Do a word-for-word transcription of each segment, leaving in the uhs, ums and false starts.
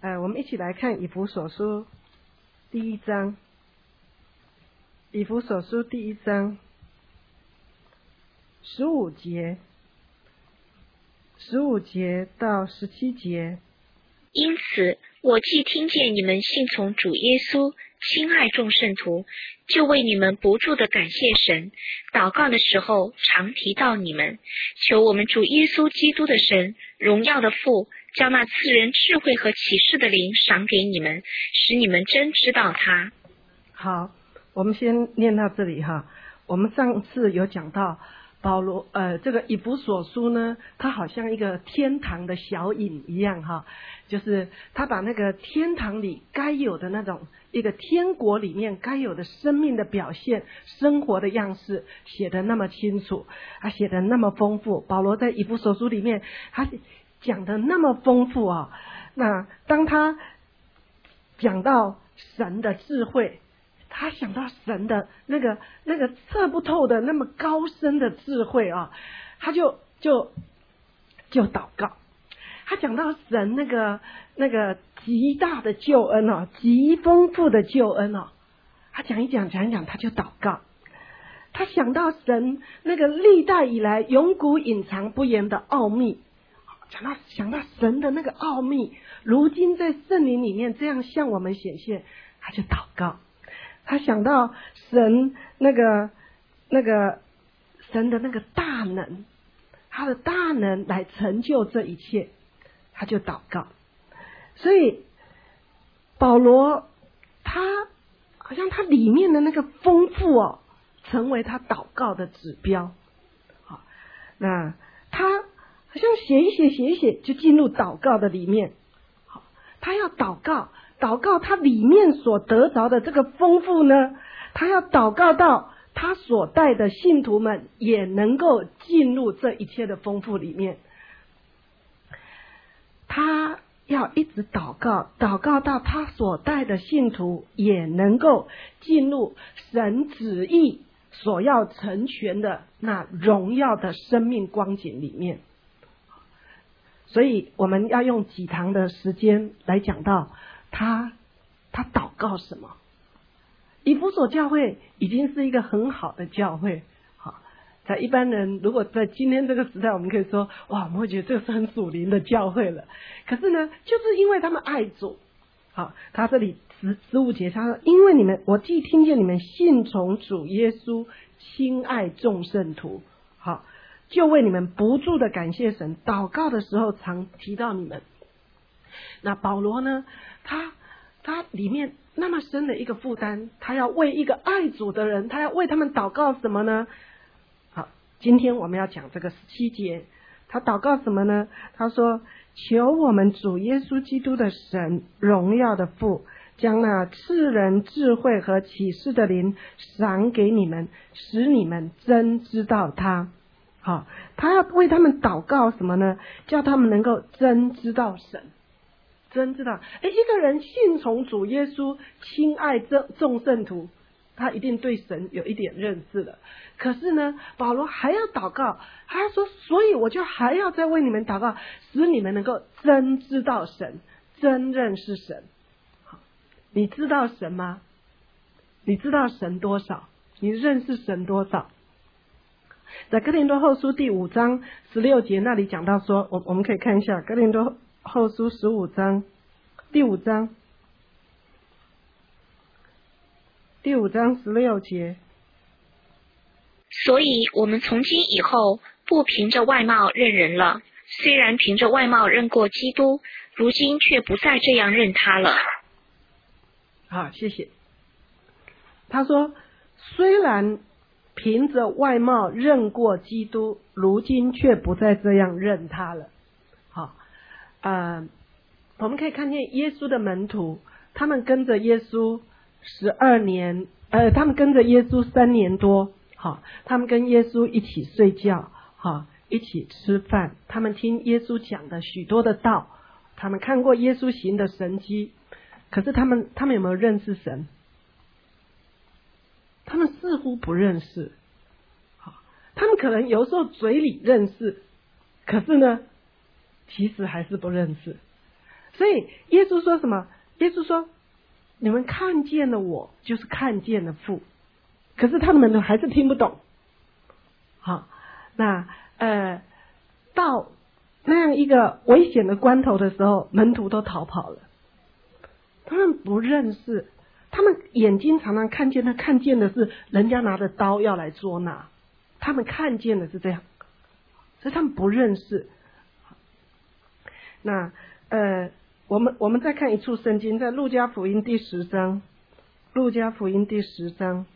呃，我们一起来看以弗所书第一章。以弗所书第一章十五节，十五节到十七节。 因此，我既听见你们信从主耶稣，亲爱众圣徒，就为你们不住的感谢神。祷告的时候，常提到你们，求我们主耶稣基督的神，荣耀的父，将那赐人智慧和启示的灵赏给你们，使你们真知道他。 好，我们先念到这里哈。我们上次有讲到保罗，呃，这个以弗所书呢，它好像一个天堂的小影一样哈，就是他把那个天堂里该有的那种一个天国里面该有的生命的表现、生活的样式写得那么清楚，他写得那么丰富。保罗在以弗所书里面，他讲得那么丰富啊。那当他讲到神的智慧，他想到神的那个那个测不透的那么高深的智慧啊，他就就就祷告。他讲到神那个那个极大的救恩哦，极丰富的救恩哦，他讲一讲讲一讲，他就祷告。他想到神那个历代以来永古隐藏不言的奥秘，讲到想到神的那个奥秘，如今在圣灵里面这样向我们显现，他就祷告。他想到神那个那个神的那个大能，他的大能来成就这一切，他就祷告。所以保罗他好像他里面的那个丰富哦，成为他祷告的指标。好，那他好像写一写写一写就进入祷告的里面。好，他要祷告。祷告他里面所得着的这个丰富呢，他要祷告到他所带的信徒们也能够进入这一切的丰富里面。他要一直祷告，祷告到他所带的信徒也能够进入神旨意所要成全的那荣耀的生命光景里面。所以我们要用几堂的时间来讲到他他祷告什么。以弗所教会已经是一个很好的教会，好，在一般人如果在今天这个时代，我们可以说哇，我们会觉得这是很属灵的教会了。可是呢，就是因为他们爱主。好，他这里十十五节他说，因为你们，我既听见你们信从主耶稣，亲爱众圣徒，好，就为你们不住的感谢神，祷告的时候常提到你们。那保罗呢，他他里面那么深的一个负担，他要为一个爱主的人，他要为他们祷告什么呢？好，今天我们要讲这个十七节，他祷告什么呢？他说，求我们主耶稣基督的神，荣耀的父，将那赐人智慧和启示的灵赏给你们，使你们真知道他。好，他要为他们祷告什么呢？叫他们能够真知道神。真知道，哎，一个人信从主耶稣，亲爱众众圣徒，他一定对神有一点认识了。可是呢，保罗还要祷告，他说，所以我就还要再为你们祷告，使你们能够真知道神，真认识神。好，你知道神吗？你知道神多少？你认识神多少？在哥林多后书第五章十六节那里讲到说，我我们可以看一下哥林多后书十五章第五章第五章十六节。 所以我们从今以后不凭着外貌认人了，虽然凭着外貌认过基督，如今却不再这样认他了。 好，谢谢。他说，虽然凭着外貌认过基督，如今却不再这样认他了。好，呃，我们可以看见耶稣的门徒，他们跟着耶稣十二年，呃，他们跟着耶稣三年多，好，他们跟耶稣一起睡觉，好，一起吃饭，他们听耶稣讲的许多的道，他们看过耶稣行的神迹，可是他们他们有没有认识神？他们似乎不认识。好，他们可能有时候嘴里认识，可是呢，其实还是不认识。 所以耶稣说什么？耶稣说你们看见了我，就是看见了父。可是他们呢还是听不懂。好，那呃到那样一个危险的关头的时候，门徒都逃跑了。他们不认识，他们眼睛常常看见，他看见的是人家拿着刀要来捉拿，他们看见的是这样，所以他们不认识。那呃，我们我们再看一处圣经，在路加福音第十章，路加福音第十章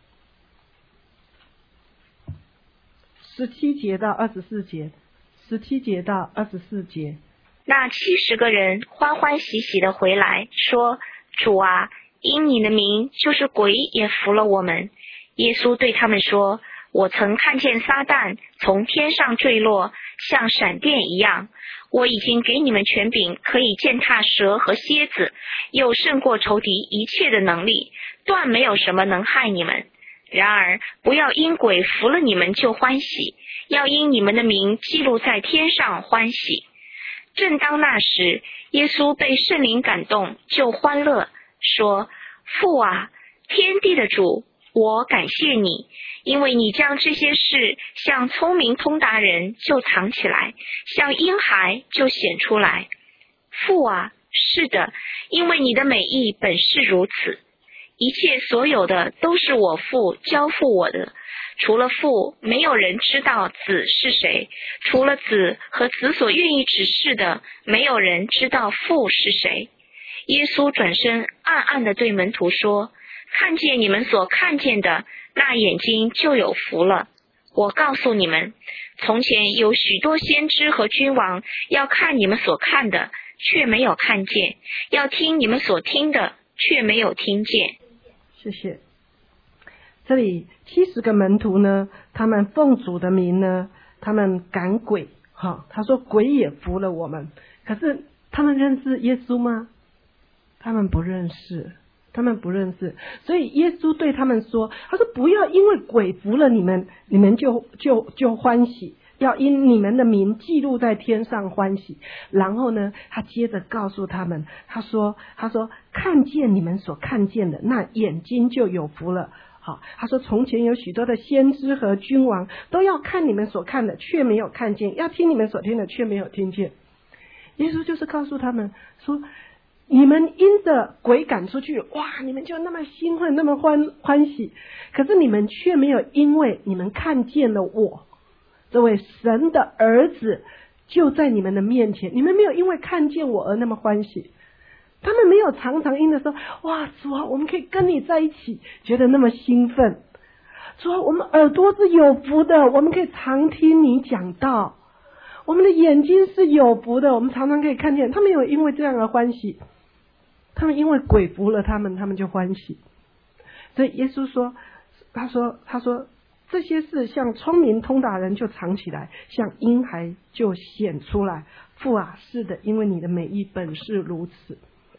十七节到二十四节，十七节到二十四节。 那七十个人欢欢喜喜的回来，说：主啊，因你的名，就是鬼也服了我们。耶稣对他们说：我曾看见撒旦从天上坠落，像闪电一样。我已经给你们权柄，可以践踏蛇和蝎子，又胜过仇敌一切的能力，断没有什么能害你们。然而不要因鬼服了你们就欢喜，要因你们的名记录在天上欢喜。正当那时，耶稣被圣灵感动，就欢乐，说：父啊，天地的主，我感谢你，因为你将这些事向聪明通达人就藏起来，向婴孩就显出来。父啊，是的，因为你的美意本是如此。一切所有的都是我父交付我的，除了父，没有人知道子是谁；除了子和子所愿意指示的，没有人知道父是谁。耶稣转身暗暗地对门徒说：看见你们所看见的，那眼睛就有福了。我告诉你们，从前有许多先知和君王要看你们所看的，却没有看见；要听你们所听的，却没有听见。 谢谢。这里七十个门徒呢，他们奉主的名呢，他们赶鬼。哈，他说鬼也服了我们。可是他们认识耶稣吗？他们不认识，他们不认识。所以耶稣对他们说，他说不要因为鬼服了你们，你们就就就欢喜，要因你们的名记录在天上欢喜。然后呢，他接着告诉他们，他说他说看见你们所看见的，那眼睛就有福了。好，他说从前有许多的先知和君王都要看你们所看的，却没有看见；要听你们所听的，却没有听见。耶稣就是告诉他们说，你们因着鬼赶出去，哇，你们就那么兴奋，那么欢欢喜，可是你们却没有因为你们看见了我这位神的儿子就在你们的面前，你们没有因为看见我而那么欢喜。他们没有常常因着说，哇，主啊，我们可以跟你在一起，觉得那么兴奋。主啊，我们耳朵是有福的，我们可以常听你讲道。我们的眼睛是有福的，我们常常可以看见。他们有因为这样而欢喜，他们因为鬼服了他们，他们就欢喜。所以耶稣说，他说他说这些事像聪明通达人就藏起来，像婴孩就显出来。父啊，是的，因为你的美意本是如此。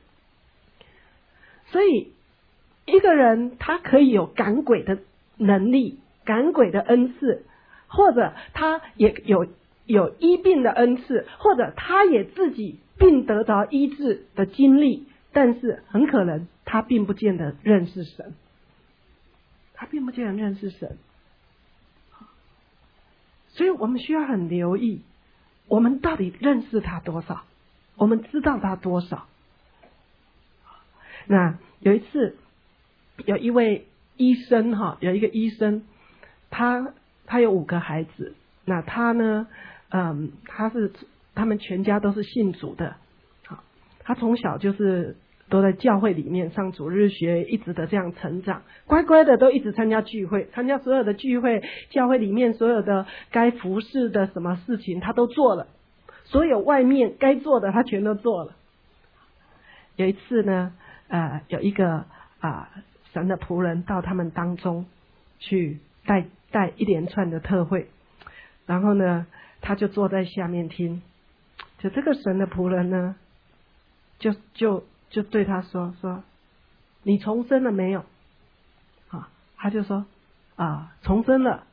所以一个人他可以有赶鬼的能力，赶鬼的恩赐，或者他也有有医病的恩赐，或者他也自己病得着医治的经历，但是很可能他并不见得认识神，他并不见得认识神。所以我们需要很留意，我们到底认识他多少，我们知道他多少。那有一次有一位医生哈，有一个医生，他他有五个孩子，那他呢嗯他是他们全家都是信主的。好，他从小就是都在教会里面上主日学，一直的这样成长，乖乖的都一直参加聚会，参加所有的聚会，教会里面所有的该服侍的什么事情他都做了，所有外面该做的他全都做了。有一次呢呃，有一个啊、呃、神的仆人到他们当中去带带一连串的特会，然后呢他就坐在下面听，就这个神的仆人呢就就就对他说说你重生了没有啊？他就说啊重生了。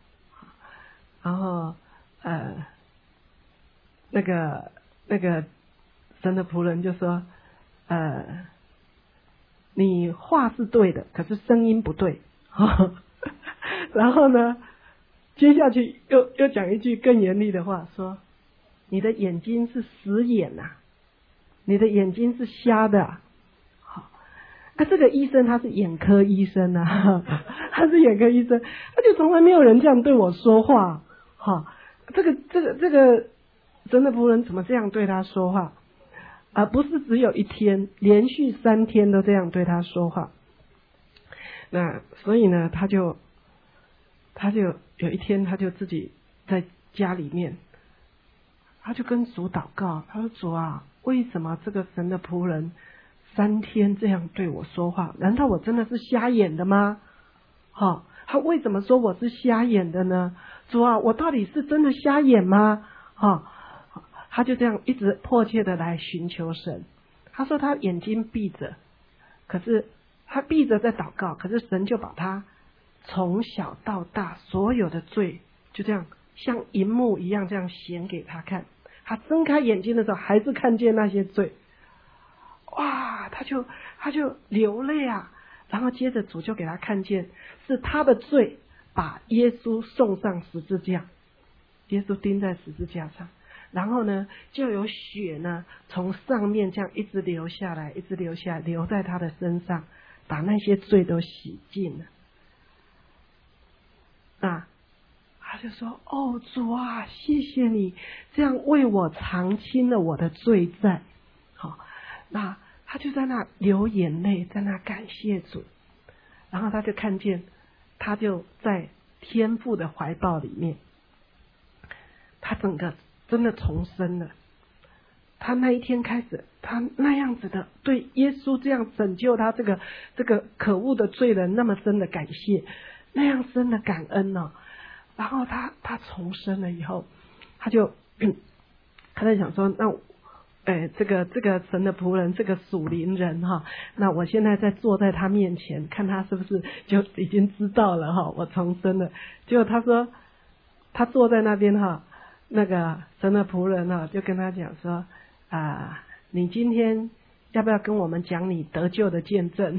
然后呃那个那个神的仆人就说，呃，你话是对的，可是声音不对。然后呢，接下去又又讲一句更严厉的话，说你的眼睛是死眼啊，你的眼睛是瞎的啊。好，那、啊、这个医生他是眼科医生啊，他是眼科医生，他就从来没有人这样对我说话。好，这个这个这个神的仆人怎么这样对他说话？而、啊、不是只有一天，连续三天都这样对他说话。那所以呢，他就他就有一天，他就自己在家里面，他就跟主祷告，他说：“主啊，为什么这个神的仆人三天这样对我说话？难道我真的是瞎眼的吗？好、哦，他为什么说我是瞎眼的呢？主啊，我到底是真的瞎眼吗？哈、哦。”他就这样一直迫切的来寻求神。他说他眼睛闭着，可是他闭着在祷告，可是神就把他从小到大所有的罪就这样像荧幕一样这样显给他看。他睁开眼睛的时候还是看见那些罪，哇，他就他就流泪啊。然后接着主就给他看见是他的罪把耶稣送上十字架，耶稣钉在十字架上。然后呢，就有血呢从上面这样一直流下来，一直流下来，流在他的身上，把那些罪都洗净了。啊，他就说：“哦，主啊，谢谢你这样为我偿清了我的罪债。”好，那他就在那流眼泪，在那感谢主。然后他就看见，他就在天父的怀抱里面，他整个真的重生了。他那一天开始，他那样子的对耶稣这样拯救他这个这个可恶的罪人那么深的感谢，那样深的感恩呢、哦。然后他他重生了以后，他就、嗯、他在想说，那哎，这个这个神的仆人，这个属灵人哈，那我现在在坐在他面前，看他是不是就已经知道了哈，我重生了。结果他说，他坐在那边哈。那个神的仆人啊，就跟他讲说啊，你今天要不要跟我们讲你得救的见证？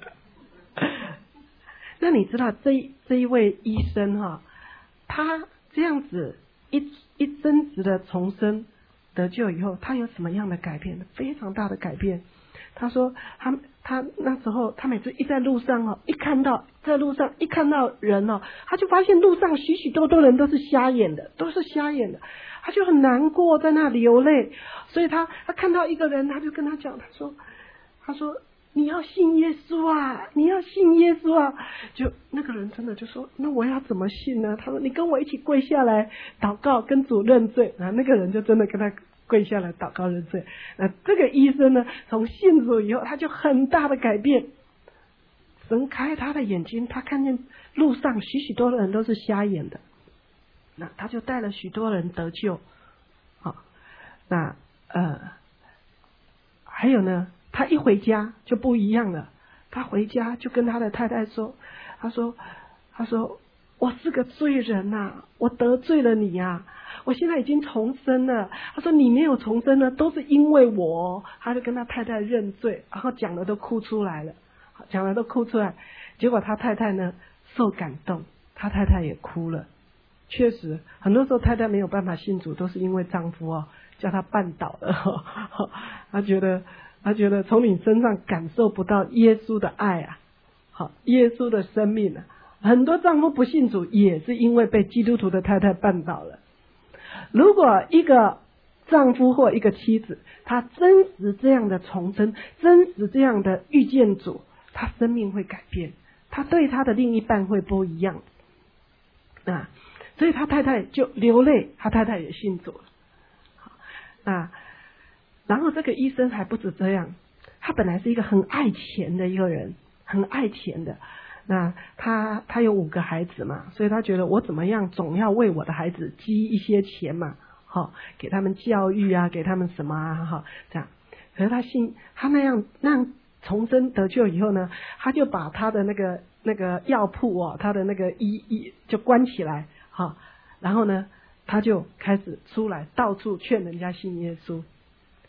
那你知道这这一位医生哈，他这样子一一真实的重生得救以后，他有什么样的改变？非常大的改变。他说他他那时候他每次一在路上哦，一看到在路上一看到人哦，他就发现路上许许多多人都是瞎眼的，都是瞎眼的，他就很难过，在那流泪。所以他他看到一个人，他就跟他讲，他说他说你要信耶稣啊，你要信耶稣啊。就那个人真的就说，那我要怎么信呢？他说你跟我一起跪下来祷告，跟主认罪。然后那个人就真的跟他跪下来祷告认罪。那这个医生呢，从信主以后，他就很大的改变。神开他的眼睛，他看见路上许许多多人都是瞎眼的，那他就带了许多人得救。好，那呃，还有呢，他一回家就不一样了。他回家就跟他的太太说，他说，他说我是个罪人啊，我得罪了你啊。我现在已经重生了。他说你没有重生呢，都是因为我。他就跟他太太认罪，然后讲的都哭出来了，讲的都哭出来。结果他太太呢受感动，他太太也哭了。确实，很多时候太太没有办法信主，都是因为丈夫哦叫他绊倒了。他觉得他觉得从你身上感受不到耶稣的爱啊，好，耶稣的生命啊。很多丈夫不信主，也是因为被基督徒的太太绊倒了。如果一个丈夫或一个妻子，他真实这样的重生，真实这样的遇见主，他生命会改变，他对他的另一半会不一样啊。所以他太太就流泪，他太太也信主了。啊，然后这个医生还不止这样，他本来是一个很爱钱的一个人，很爱钱的。那他他有五个孩子嘛，所以他觉得我怎么样总要为我的孩子积一些钱嘛，好，给他们教育啊，给他们什么啊，哈，这样。可是他信他那样那样重生得救以后呢，他就把他的那个那个药铺哦，他的那个医医就关起来，哈，然后呢，他就开始出来到处劝人家信耶稣。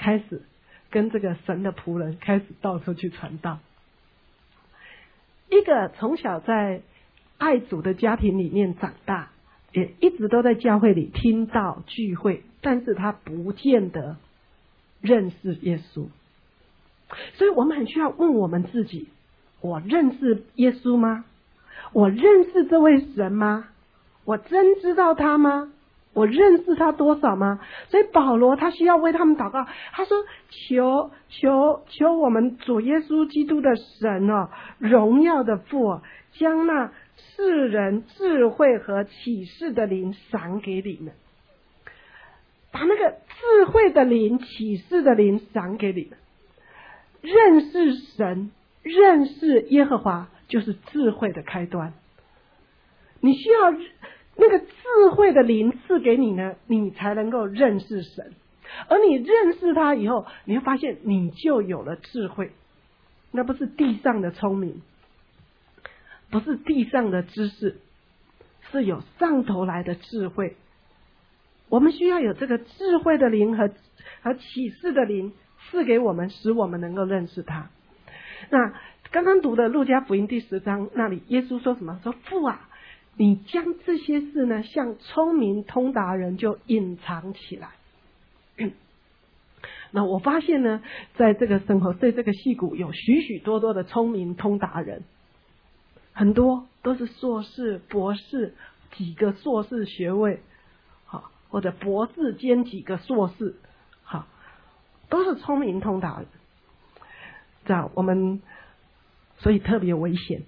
开始跟这个神的仆人开始到处去传道。一个从小在爱主的家庭里面长大，也一直都在教会里听到聚会，但是他不见得认识耶稣。所以我们很需要问我们自己，我认识耶稣吗？我认识这位神吗？我真知道他吗？我认识他多少吗？所以保罗他需要为他们祷告，他说求求求我们主耶稣基督的神哦，荣耀的父哦，将那世人智慧和启示的灵赏给你们，把那个智慧的灵、启示的灵赏给你们。认识神、认识耶和华就是智慧的开端。你需要那个智慧的灵赐给你呢，你才能够认识神。而你认识他以后，你会发现你就有了智慧。那不是地上的聪明，不是地上的知识，是有上头来的智慧。我们需要有这个智慧的灵和和启示的灵赐给我们，使我们能够认识他。那刚刚读的路加福音第十章那里，耶稣说什么？说父啊，你将这些事呢，向聪明通达人就隐藏起来。那我发现呢，在这个生活对这个矽谷有许许多多的聪明通达人，很多都是硕士、博士，几个硕士学位，好，或者博士兼几个硕士，好，都是聪明通达人。这样我们所以特别危险。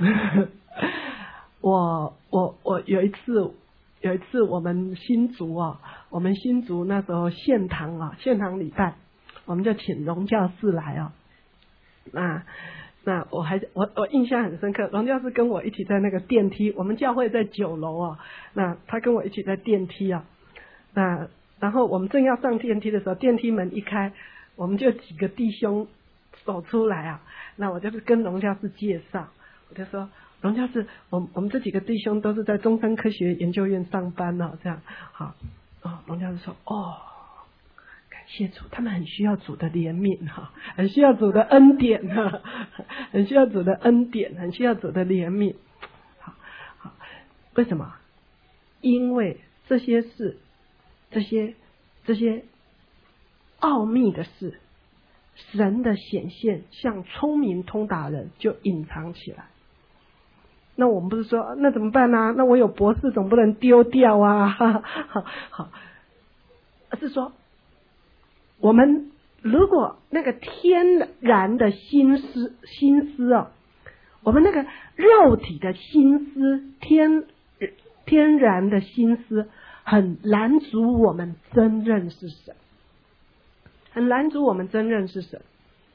我我我有一次有一次我们新竹啊，我们新竹那时候献堂啊，献堂礼拜，我们就请荣教士来啊。那那我还我我印象很深刻，荣教士跟我一起在那个电梯，我们教会在九楼啊，那他跟我一起在电梯啊。那然后我们正要上电梯的时候，电梯门一开，我们就几个弟兄走出来啊。那我就是跟荣教士介绍，我就说荣教士，我我们这几个弟兄都是在中山科学研究院上班哦，这样好哦。荣教士说哦，感谢主，他们很需要主的怜悯哈，很需要主的恩典哈，很需要主的恩典，很需要主的怜悯。好，好，为什么？因为这些事，这些这些奥秘的事，神的显现像聪明通达人就隐藏起来。那我们不是说那怎么办呢、啊？那我有博士总不能丢掉啊！好好，而是说我们如果那个天然的心思心思哦，我们那个肉体的心思天天然的心思很拦阻我们真认识神，很拦阻我们真认识神。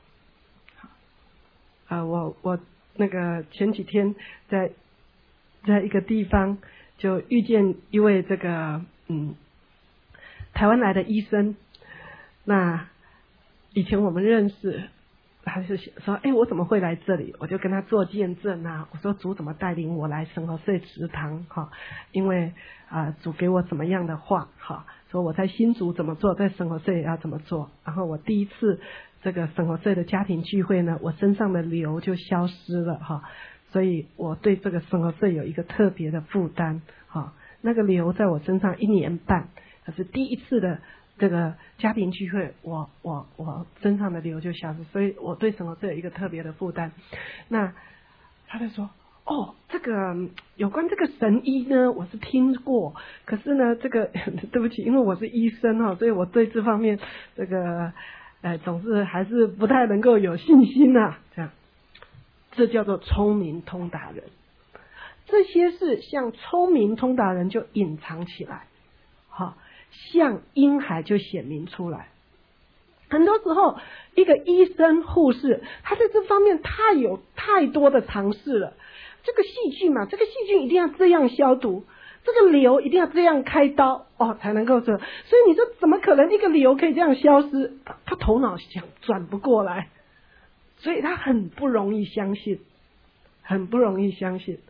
啊、呃，我我那个前几天在在一个地方就遇见一位这个嗯台湾来的医生，那以前我们认识，他是说哎、欸、我怎么会来这里？我就跟他做见证啊，我说主怎么带领我来神和岁祠堂哈，因为啊、呃、主给我怎么样的话哈，说我在新竹怎么做，在神和岁也要怎么做。然后我第一次这个神和岁的家庭聚会呢，我身上的瘤就消失了哈，所以我对这个神和岁有一个特别的负担哈。那个瘤在我身上一年半，可是第一次的这个家庭聚会，我我我身上的瘤就消失，所以我对神和岁有一个特别的负担。那他就说哦，这个有关这个神医呢，我是听过，可是呢，这个对不起，因为我是医生哈，所以我对这方面这个呃总是还是不太能够有信心啊。这样，这叫做聪明通达人。这些事像聪明通达人就隐藏起来，好，像婴孩就显明出来。很多时候，一个医生、护士，他在这方面太有太多的尝试了。这个细菌嘛，这个细菌一定要这样消毒，这个瘤一定要这样开刀哦，才能够这。所以你说怎么可能一个瘤可以这样消失？他, 他头脑想转不过来，所以他很不容易相信，很不容易相信。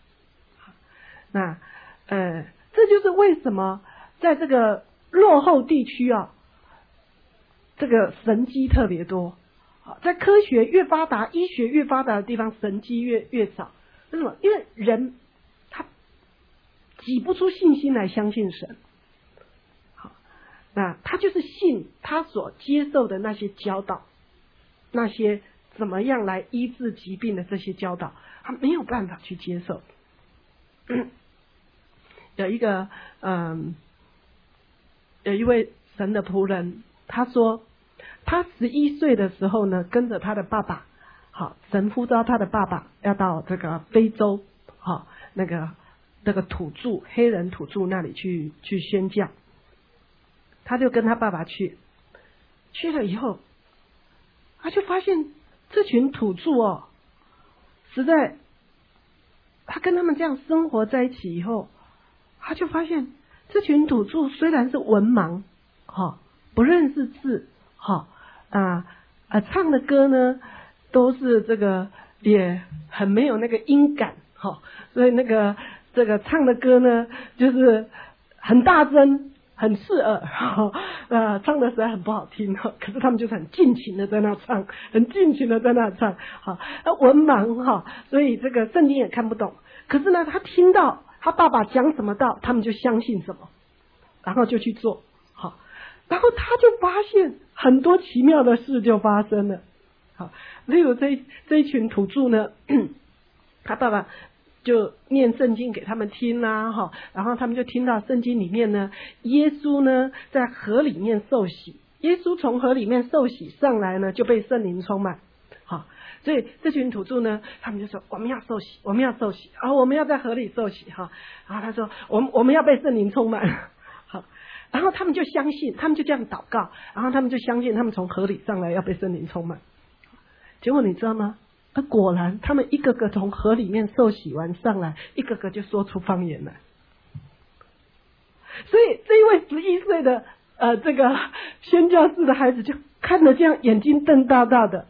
那呃，这就是为什么在这个落后地区啊， 这个神迹特别多。在科学越发达、医学越发达的地方，神迹越越少。为什么？因为人他挤不出信心来相信神。好，那他就是信他所接受的那些教导，那些怎么样来医治疾病的这些教导，他没有办法去接受。嗯、有一个嗯，有一位神的仆人，他说他十一岁的时候呢，跟着他的爸爸，好，神呼召他的爸爸要到这个非洲，好，那个那个土著黑人土著那里去去宣教，他就跟他爸爸去，去了以后，他就发现这群土著哦，实在，他跟他们这样生活在一起以后，他就发现这群土著虽然是文盲，哈，不认识字，哈。啊啊，唱的歌呢都是这个也很没有那个音感哈、哦，所以那个这个唱的歌呢就是很大声很刺耳哈、哦，呃唱的实在很不好听哈、哦，可是他们就是很尽情的在那唱，很尽情的在那唱，好、哦，文盲哈、哦，所以这个圣经也看不懂，可是呢他听到他爸爸讲什么道，他们就相信什么，然后就去做。然后他就发现很多奇妙的事就发生了，好，例如这这一群土著呢，他爸爸就念圣经给他们听啦，哈，然后他们就听到圣经里面呢，耶稣呢在河里面受洗，耶稣从河里面受洗上来呢，就被圣灵充满，好，所以这群土著呢，他们就说我们要受洗，我们要受洗，然后我们要在河里受洗哈，然后他说我们我们要被圣灵充满。然后他们就相信，他们就这样祷告，然后他们就相信，他们从河里上来要被圣灵充满。结果你知道吗？啊，果然他们一个个从河里面受洗完上来，一个个就说出方言来。所以这一位十一岁的呃这个宣教士的孩子就看着这样，眼睛瞪大大的。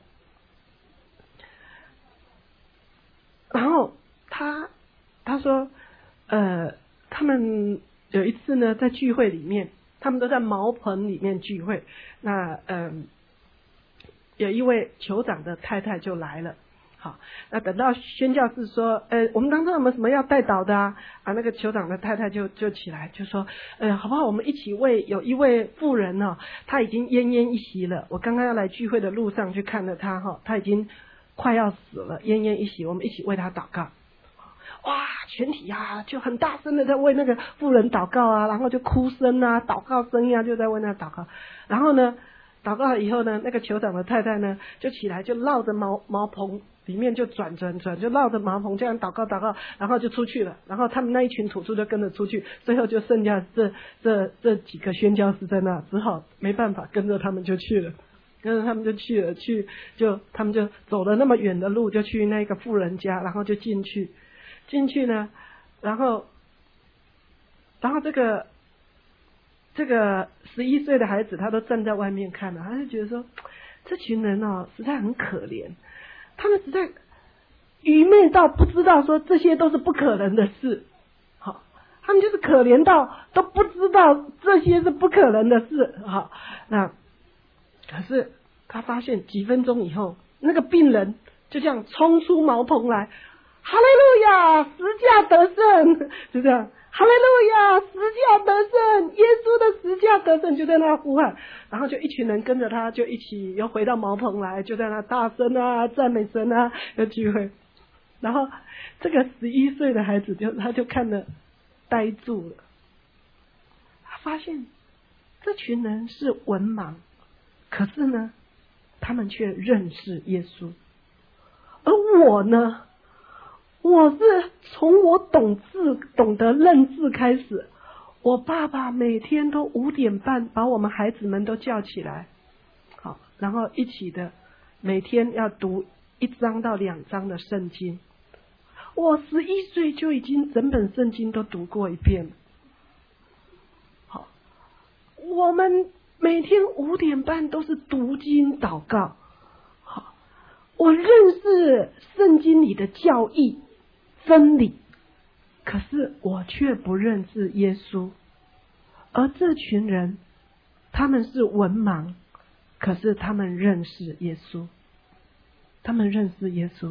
然后他他说呃他们。有一次呢，在聚会里面，他们都在茅棚里面聚会。那嗯，有一位酋长的太太就来了。好，那等到宣教士说，呃，我们当中有没有什么要带祷的啊？啊，那个酋长的太太就就起来就说，呃，好不好？我们一起为有一位妇人呢、哦，她已经奄奄一息了。我刚刚要来聚会的路上去看了她哈、哦，她已经快要死了，奄奄一息。我们一起为她祷告。哇，全体啊就很大声的在为那个妇人祷告啊，然后就哭声啊，祷告声呀、啊，就在为那祷告。然后呢，祷告了以后呢，那个酋长的太太呢就起来，就绕着茅茅棚里面就转转转，就绕着茅棚这样祷告祷告，然后就出去了。然后他们那一群土著就跟着出去，最后就剩下这这这几个宣教士在那，只好没办法跟着他们就去了。跟着他们就去了，去就他们就走了那么远的路，就去那个妇人家，然后就进去。进去呢，然后，然后这个这个十一岁的孩子，他都站在外面看了，他就觉得说，这群人哦，实在很可怜，他们实在愚昧到不知道说这些都是不可能的事，好，他们就是可怜到都不知道这些是不可能的事，好，那可是他发现几分钟以后，那个病人就这样冲出茅棚来。哈利路亚，十架得胜，就这样。哈利路亚，十架得胜，耶稣的十架得胜，就在那呼喊，然后就一群人跟着他，就一起又回到茅棚来，就在那大声啊赞美神啊，又聚会。然后这个十一岁的孩子就他就看了呆住了，他发现这群人是文盲，可是呢，他们却认识耶稣，而我呢？我是从我懂字、懂得认字开始，我爸爸每天都五点半把我们孩子们都叫起来，好，然后一起的每天要读一章到两章的圣经。我十一岁就已经整本圣经都读过一遍了。好，我们每天五点半都是读经祷告。好，我认识圣经里的教义。真理，可是我却不认识耶稣，而这群人他们是文盲， 可是他们认识耶稣，他们认识耶稣，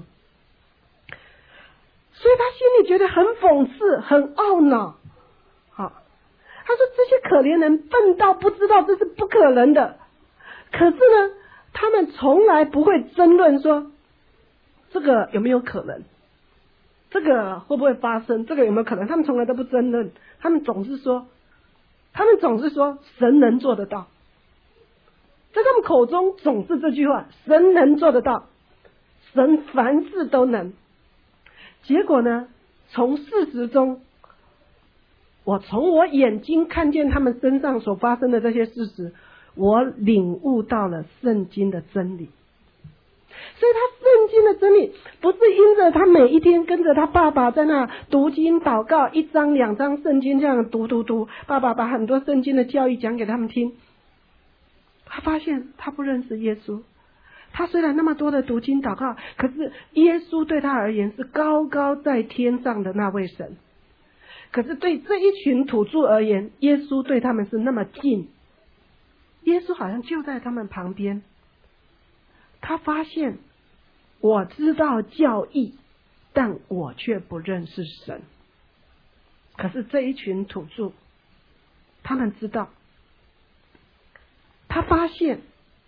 所以他心里觉得很讽刺，很懊恼。好，他说这些可怜人笨到不知道这是不可能的，可是呢，他们从来不会争论说这个有没有可能，这个会不会发生，这个有没有可能，他们从来都不争论，他们总是说，他们总是说神能做得到，在他们口中总是这句话，神能做得到，神凡事都能。结果呢，从事实中，我从我眼睛看见他们身上所发生的这些事实，我领悟到了圣经的真理。所以他圣经的真理不是因着他每一天跟着他爸爸在那读经祷告，一章两章圣经这样读读读，爸爸把很多圣经的教义讲给他们听，他发现他不认识耶稣。他虽然那么多的读经祷告，可是耶稣对他而言是高高在天上的那位神，可是对这一群土著而言，耶稣对他们是那么近，耶稣好像就在他们旁边。他发现我知道教义，但我却不认识神。可是这一群土著他们知道，他发现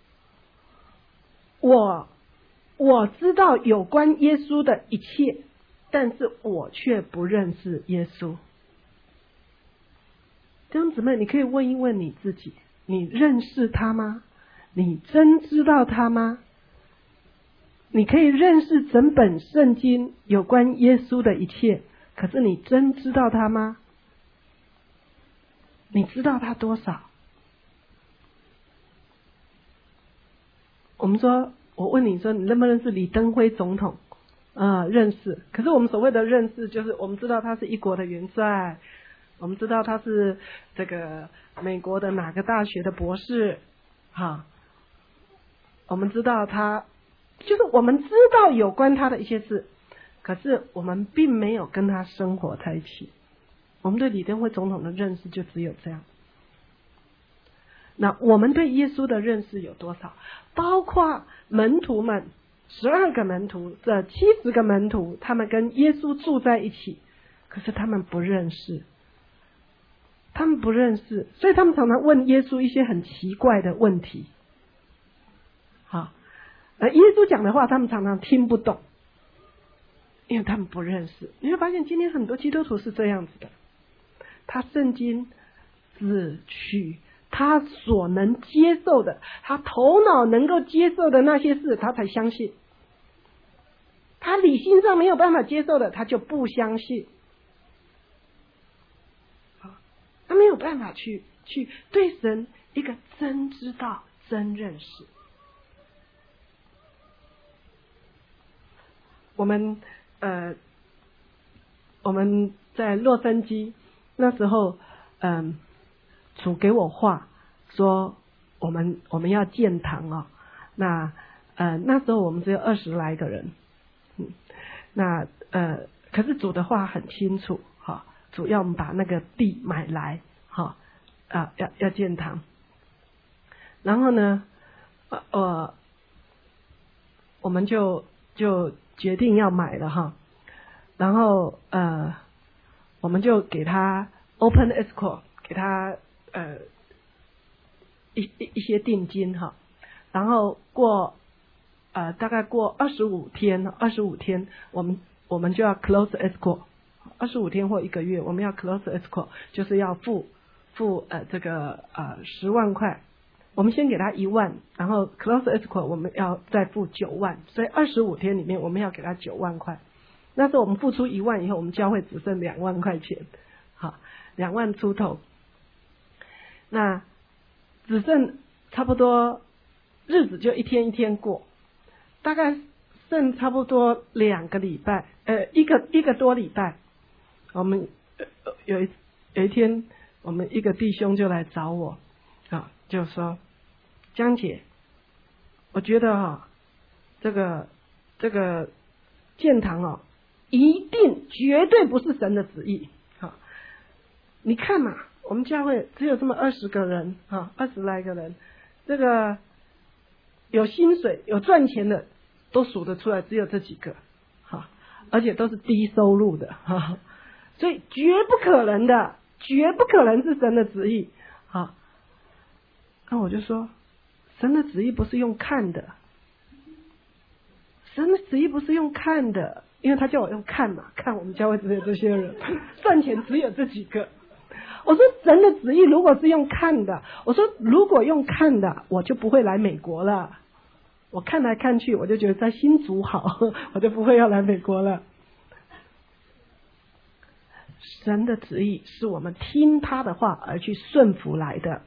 我我知道有关耶稣的一切，但是我却不认识耶稣。弟兄姊妹，你可以问一问你自己，你认识他吗？你真知道他吗？你可以认识整本圣经有关耶稣的一切，可是你真知道他吗？你知道他多少？我们说，我问你说，你认不认识李登辉总统？啊、呃，认识。可是我们所谓的认识，就是我们知道他是一国的元帅，我们知道他是这个美国的哪个大学的博士，哈，我们知道他，就是我们知道有关他的一些事，可是我们并没有跟他生活在一起。我们对李登辉总统的认识就只有这样。那我们对耶稣的认识有多少？包括门徒们，十二个门徒，这七十个门徒，他们跟耶稣住在一起，可是他们不认识，他们不认识，所以他们常常问耶稣一些很奇怪的问题。好，而耶稣讲的话，他们常常听不懂，因为他们不认识。你会发现，今天很多基督徒是这样子的，他圣经只取他所能接受的，他头脑能够接受的那些事，他才相信。他理性上没有办法接受的，他就不相信。他没有办法去去对神一个真知道、真认识。我们呃，我们在洛杉矶那时候，嗯、呃，主给我话说，我们我们要建堂哦。那呃那时候我们只有二十来个人，嗯，那呃可是主的话很清楚，哈、哦，主要我们把那个地买来，哈、哦、啊要要建堂。然后呢，呃呃，我们就就决定要买了哈。然后呃，我们就给他 open escrow， 给他呃一一一些定金哈。然后过呃大概过二十五天，二十五天我们我们就要 close escrow， 二十五天或一个月我们要 close escrow， 就是要付付呃这个呃十万块。我们先给他一万，然后 close escrow 我们要再付九万，所以二十五天里面我们要给他九万块。那时候我们付出一万以后，我们教会只剩两万块钱，好，两万出头。那只剩差不多日子就一天一天过，大概剩差不多两个礼拜，呃，一个一个多礼拜。我们有一有一天，我们一个弟兄就来找我，啊，就说江姐，我觉得哈、哦，这个这个建堂哦，一定绝对不是神的旨意。好，你看嘛，我们教会只有这么二十个人啊，二十来个人，这个有薪水有赚钱的都数得出来，只有这几个，好，而且都是低收入的，哈，所以绝不可能的，绝不可能是神的旨意，好，那我就说，神的旨意不是用看的，神的旨意不是用看的，因为他叫我用看嘛，看我们教会只有这些人，赚钱只有这几个。我说神的旨意如果是用看的，我说如果用看的，我就不会来美国了。我看来看去，我就觉得在新竹好，我就不会要来美国了。神的旨意是我们听他的话而去顺服来的。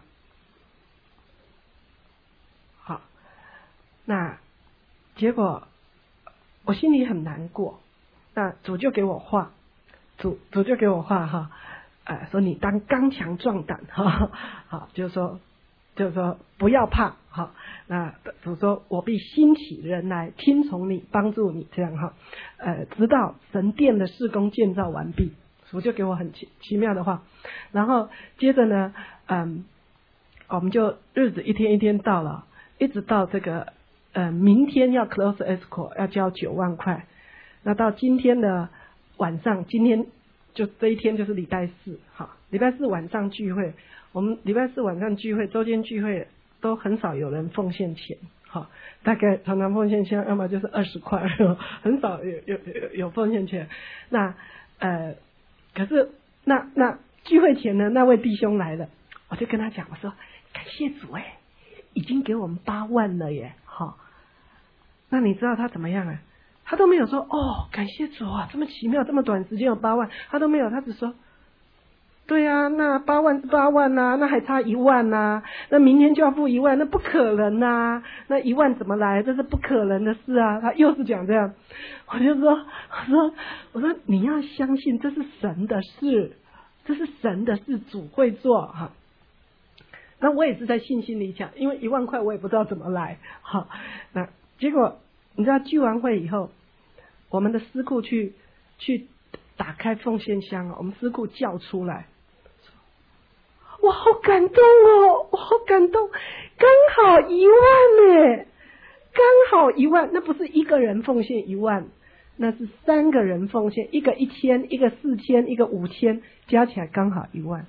好，那结果我心里很难过，那主就给我话，主主就给我话哈，呃，说你当刚强壮胆哈，好，就是说就是说不要怕哈。那主说我必兴起人来听从你，帮助你这样哈，呃，直到神殿的事工建造完毕。主就给我很奇奇妙的话，然后接着呢，嗯，我们就日子一天一天到了，一直到这个呃明天要 close escrow 要交九万块，那到今天的晚上，今天就这一天就是礼拜四，好，礼拜四晚上聚会，我们礼拜四晚上聚会，周间聚会都很少有人奉献钱，好，大概常常奉献钱，要么就是二十块，很少有有有有奉献钱，那呃。可是那那聚会前呢，那位弟兄来了，我就跟他讲，我说感谢主哎，已经给我们八万了耶，好，那你知道他怎么样啊？他都没有说哦，感谢主啊，这么奇妙，这么短时间有八万，他都没有，他只说，对啊，那八万是八万啊，那还差一万啊，那明天就要付一万，那不可能啊，那一万怎么来？这是不可能的事啊！他又是讲这样，我就说，我说，我说你要相信这是神的事，这是神的事，主会做哈。那我也是在信心里讲，因为一万块我也不知道怎么来，好，那结果你知道聚完会以后，我们的司库去去打开奉献箱啊，我们司库叫出来。我好感动哦，我好感动，刚好一万呢，刚好一万，那不是一个人奉献一万，那是三个人奉献，一个一千，一个四千，一个五千，加起来刚好一万。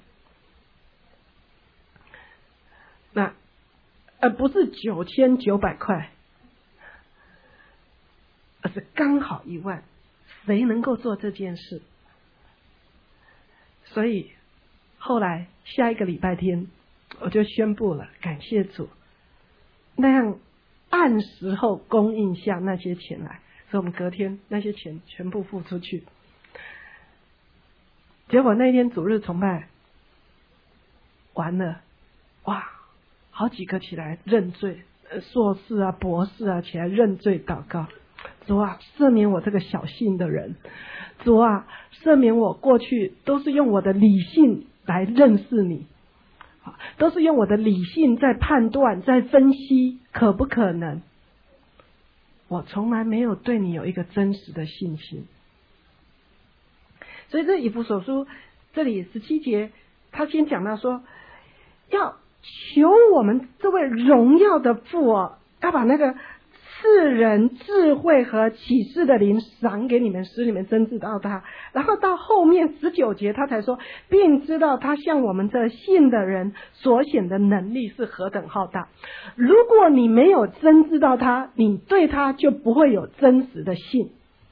那而不是九千九百块，而是刚好一万。谁能够做这件事？所以后来下一个礼拜天，我就宣布了，感谢主，那样按时候供应下那些钱来，所以我们隔天那些钱全部付出去。结果那天主日崇拜完了，哇，好几个起来认罪，硕士啊、博士啊起来认罪祷告。主啊，赦免我这个小信的人，主啊，赦免我过去都是用我的理性来认识你，都是用我的理性在判断在分析可不可能，我从来没有对你有一个真实的信心。所以这以弗所书这里十七节他先讲到说，要求我们这位荣耀的父哦，要把那个赐人智慧和启示的灵赏给你们，使你们真知道他。然后到后面十九节他才说，并知道他向我们这信的人所显的能力是何等浩大。如果你没有真知道他，你对他就不会有真实的信。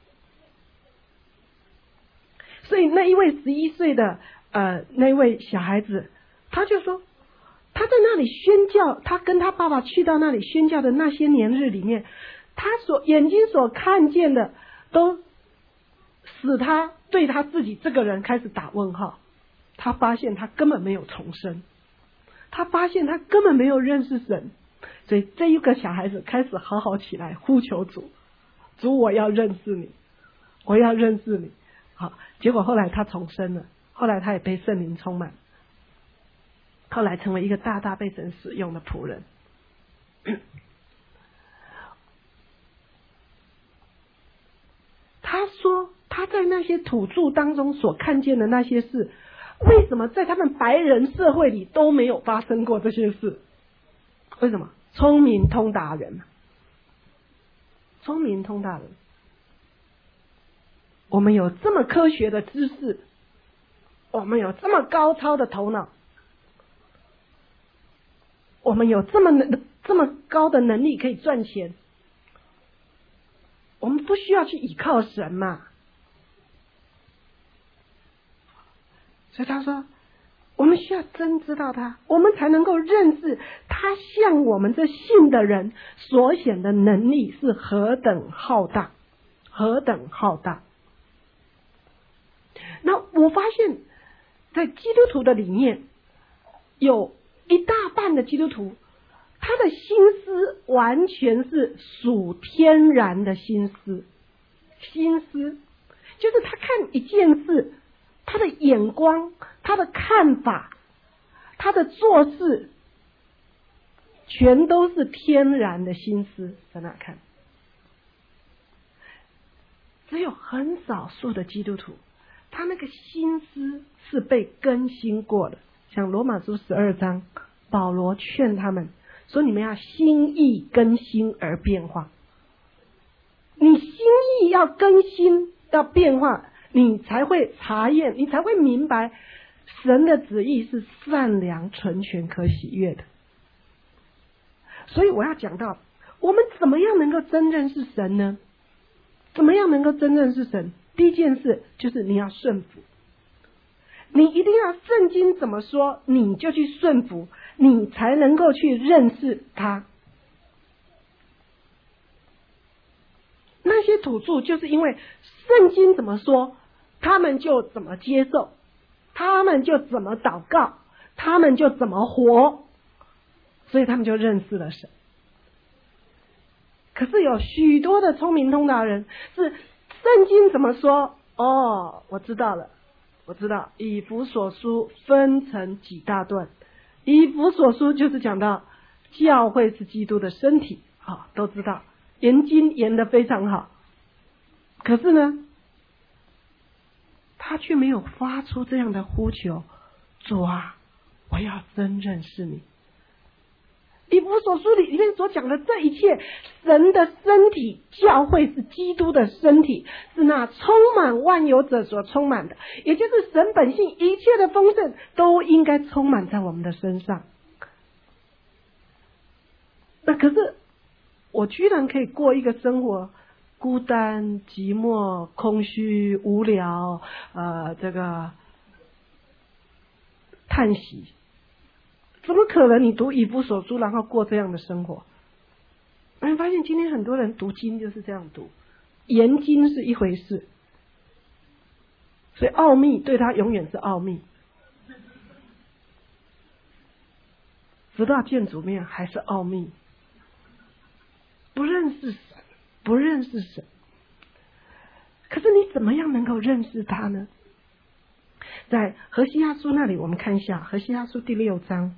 所以那一位十一岁的呃那一位小孩子，他就说他在那里宣教，他跟他爸爸去到那里宣教的那些年日里面，他所眼睛所看见的都使他对他自己这个人开始打问号。他发现他根本没有重生，他发现他根本没有认识神，所以这一个小孩子开始好好起来呼求主，主我要认识你，我要认识你。好，结果后来他重生了，后来他也被圣灵充满，后来成为一个大大被神使用的仆人。他说他在那些土著当中所看见的那些事，为什么在他们白人社会里都没有发生过这些事？为什么？聪明通达人， 聪明通达人，我们有这么科学的知识，我们有这么高超的头脑，我们有这么能这么高的能力可以赚钱，我们不需要去倚靠神嘛。所以他说，我们需要真知道他，我们才能够认识他向我们这信的人所显的能力是何等浩大，何等浩大。那我发现在基督徒的里面，有一大半的基督徒，他的心思完全是属天然的心思，心思就是他看一件事，他的眼光，他的看法，他的做事，全都是天然的心思在那看。只有很少数的基督徒，他那个心思是被更新过的。像罗马书十二章，保罗劝他们说，你们要心意更新而变化。你心意要更新，要变化，你才会查验，你才会明白神的旨意是善良、纯全、可喜悦的。所以我要讲到，我们怎么样能够真认识神呢？怎么样能够真认识神？第一件事就是你要顺服，你一定要圣经怎么说，你就去顺服，你才能够去认识他。那些土著就是因为圣经怎么说，他们就怎么接受，他们就怎么祷告，他们就怎么活，所以他们就认识了神。可是有许多的聪明通达人是圣经怎么说，哦，我知道了，我知道以弗所书分成几大段，以弗所书就是讲到教会是基督的身体，好、哦，都知道，研经研得非常好。可是呢，他却没有发出这样的呼求，主啊，我要真认识你。以弗所书里面所讲的这一切，神的身体，教会是基督的身体，是那充满万有者所充满的，也就是神本性一切的丰盛都应该充满在我们的身上。那可是我居然可以过一个生活，孤单、寂寞、空虚、无聊，呃，这个叹息。怎么可能你读以弗所书然后过这样的生活？你发现今天很多人读经就是这样读，研经是一回事，所以奥秘对他永远是奥秘，直到见主面还是奥秘，不认识神，不认识神。可是你怎么样能够认识他呢？在何西阿书那里，我们看一下何西阿书第六章。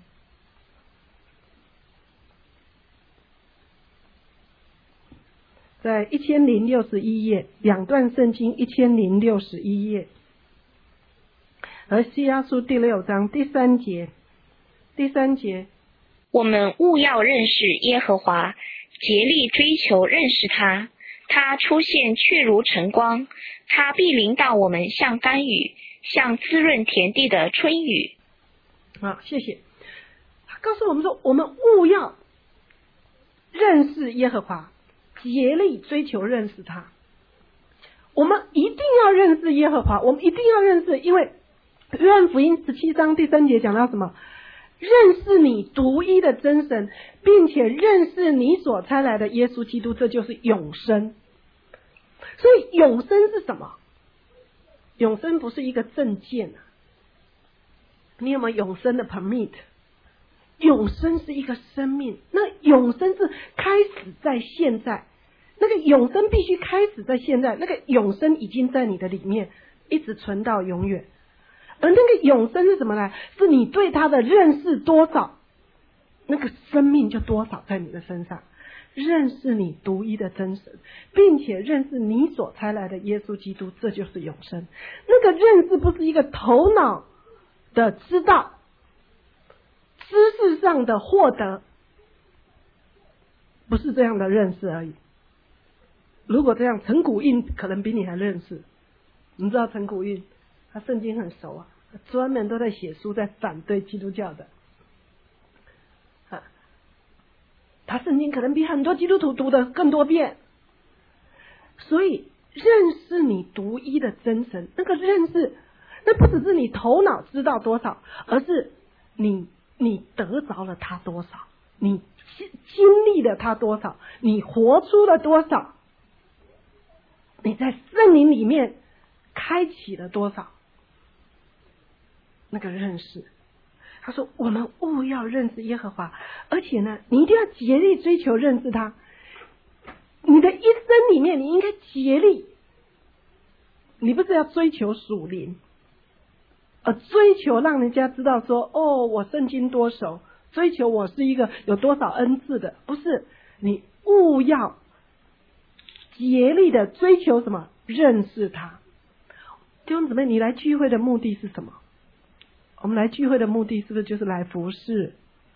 在一千零六十一页，两段圣经一千零六十一页，何西阿书第六章第三节，第三节， 我们务要认识耶和华，竭力追求认识他。他出现却如晨光，他必临到我们像甘雨，像滋润田地的春雨。 好，谢谢。他告诉我们说，我们务要认识耶和华，竭力追求认识他。我们一定要认识耶和华，我们一定要认识，因为约翰福音十七章第三节讲到什么？认识你独一的真神，并且认识你所差来的耶稣基督，这就是永生。所以永生是什么？永生不是一个证件啊，你有没有永生的 permit？ 永生是一个生命，那永生是开始在现在，那个永生必须开始在现在，那个永生已经在你的里面，一直存到永远。而那个永生是什么呢？是你对他的认识多少，那个生命就多少在你的身上。认识你独一的真神，并且认识你所差来的耶稣基督，这就是永生。那个认识不是一个头脑的知道，知识上的获得，不是这样的认识而已。 如果这样，陈古印可能比你还认识。你知道陈古印，他圣经很熟啊，专门都在写书在反对基督教的。啊，他圣经可能比很多基督徒读的更多遍。所以认识你独一的真神，那个认识，那不只是你头脑知道多少，而是你你得着了他多少，你经历了他多少，你活出了多少，你在圣灵里面开启了多少那个认识。他说我们务要认识耶和华，而且呢你一定要竭力追求认识他。你的一生里面你应该竭力，你不是要追求属灵，而追求让人家知道说，哦，我圣经多熟，追求我是一个有多少恩赐的，不是。你务要竭力的追求什么？认识他。弟兄姊妹，你来聚会的目的是什么？我们来聚会的目的是不是就是来服侍，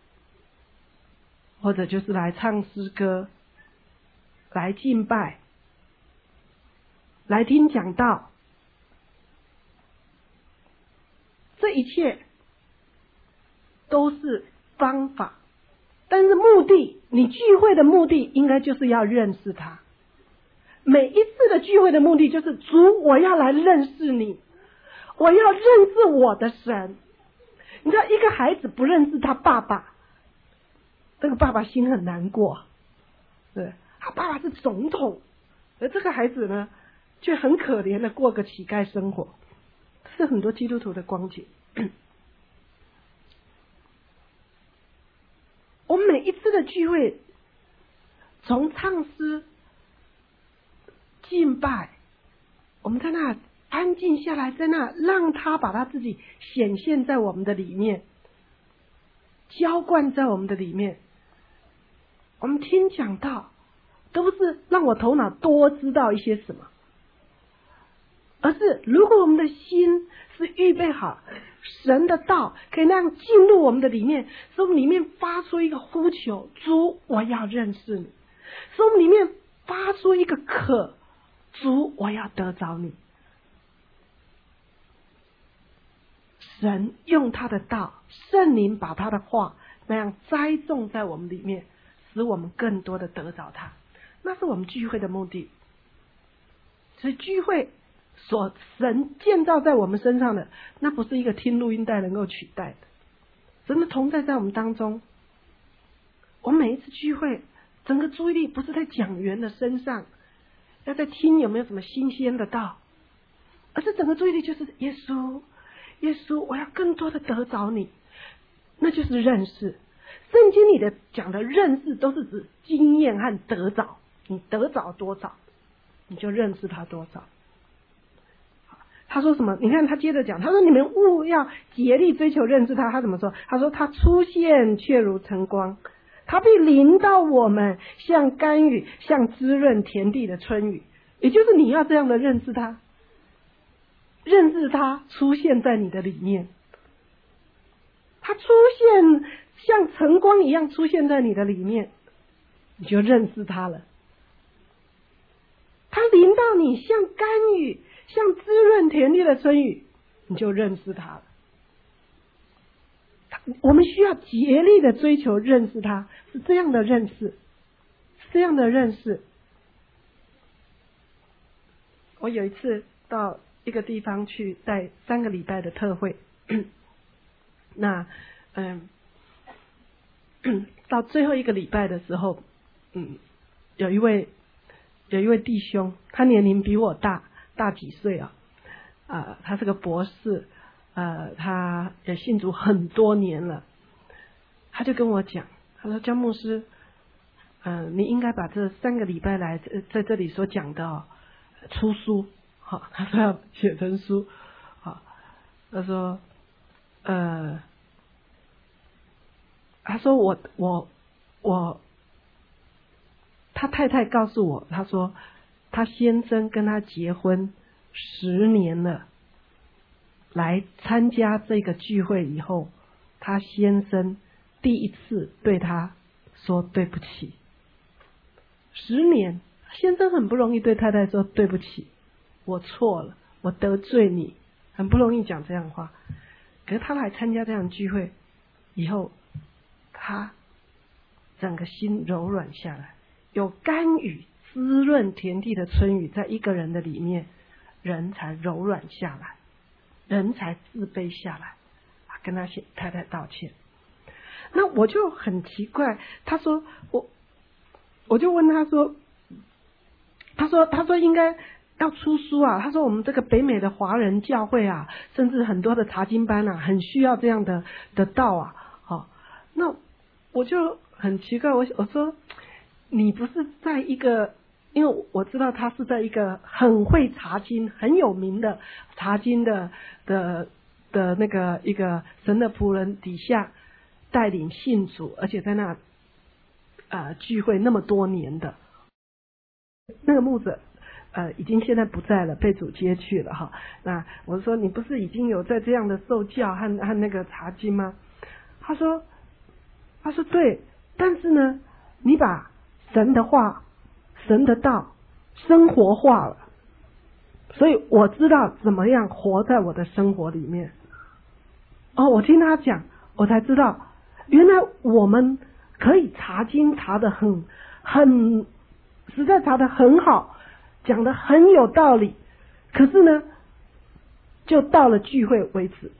或者就是来唱诗歌，来敬拜，来听讲道？这一切都是方法，但是目的，你聚会的目的应该就是要认识他。每一次的聚会的目的就是，主，我要来认识你，我要认识我的神。你知道，一个孩子不认识他爸爸，这个爸爸心很难过，对，他爸爸是总统，而这个孩子呢却很可怜的过个乞丐生活，这是很多基督徒的光景。我们每一次的聚会，从唱诗、敬拜，我们在那安静下来，在那让他把他自己显现在我们的里面，浇灌在我们的里面。我们听讲道都不是让我头脑多知道一些什么，而是如果我们的心是预备好，神的道可以那样进入我们的里面，使我们里面发出一个呼求，主，我要认识你，使我们里面发出一个渴，主，我要得着你。神用他的道，圣灵把他的话那样栽种在我们里面，使我们更多的得着他，那是我们聚会的目的。所以聚会所神建造在我们身上的，那不是一个听录音带能够取代的。神的同在在我们当中，我们每一次聚会，整个注意力不是在讲员的身上，要在听有没有什么新鲜的道，而是整个注意力就是耶稣，耶稣，我要更多的得着你，那就是认识。圣经里的讲的认识都是指经验和得着，你得着多少，你就认识他多少。他说什么？你看他接着讲，他说你们务要竭力追求认识他。他怎么说？他说他出现却如晨光，他必临到我们，像甘雨，像滋润田地的春雨。也就是你要这样的认识他，认识他出现在你的里面，他出现像晨光一样出现在你的里面，你就认识他了。他临到你像甘雨，像滋润田地的春雨，你就认识他了。我们需要竭力的追求认识他，是这样的认识，是这样的认识。我有一次到一个地方去带三个礼拜的特会，那嗯，到最后一个礼拜的时候，嗯，有一位有一位弟兄，他年龄比我大大几岁啊，啊、呃，他是个博士，呃，他也信主很多年了，他就跟我讲，他说江牧师，嗯、呃，你应该把这三个礼拜来在在这里所讲的哦，出书，好，他说要写成书，好，他说，呃，他说我我我，他太太告诉我，他说他先生跟他结婚十年了，来参加这个聚会以后，他先生第一次对他说对不起。十年， 先生很不容易对太太说对不起，我错了，我得罪你，很不容易讲这样的话。可是他来参加这样的聚会以后，他整个心柔软下来，有甘雨滋润田地的春雨在一个人的里面，人才柔软下来，人才自卑下来，跟他太太道歉。那我就很奇怪，他说我，我就问他说，他说他说应该要出书啊，他说我们这个北美的华人教会啊，甚至很多的查经班啊，很需要这样的的道啊。哦，那我就很奇怪，我我说你不是在一个，因为我知道他是在一个很会查经、很有名的查经的的的那个一个神的仆人底下带领信主，而且在那呃聚会那么多年的那个牧者。呃，已经现在不在了，被主接去了哈。那我说你不是已经有在这样的受教和和那个查经吗？他说，他说对，但是呢，你把神的话、神的道生活化了，所以我知道怎么样活在我的生活里面。哦，我听他讲，我才知道，原来我们可以查经查得很很实在查得很好。讲得很有道理，可是呢，就到了聚会为止，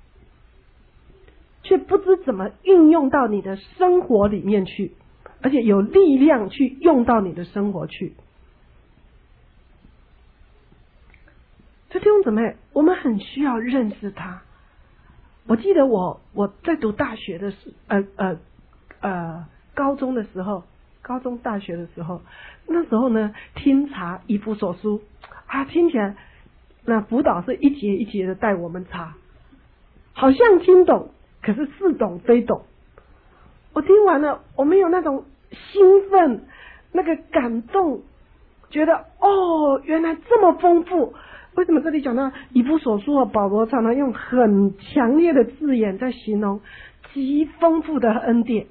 却不知怎么运用到你的生活里面去，而且有力量去用到你的生活去。所以弟兄姊妹，我们很需要认识他。我记得我我在读大学的时，呃呃呃，高中的时候。高中大学的时候，那时候呢，听查以弗所书啊，听起来那辅导是一节一节的带我们查，好像听懂，可是似懂非懂。我听完了，我们有那种兴奋，那个感动，觉得哦，原来这么丰富。为什么这里讲到以弗所书，保罗常常用很强烈的字眼在形容极丰富的恩典。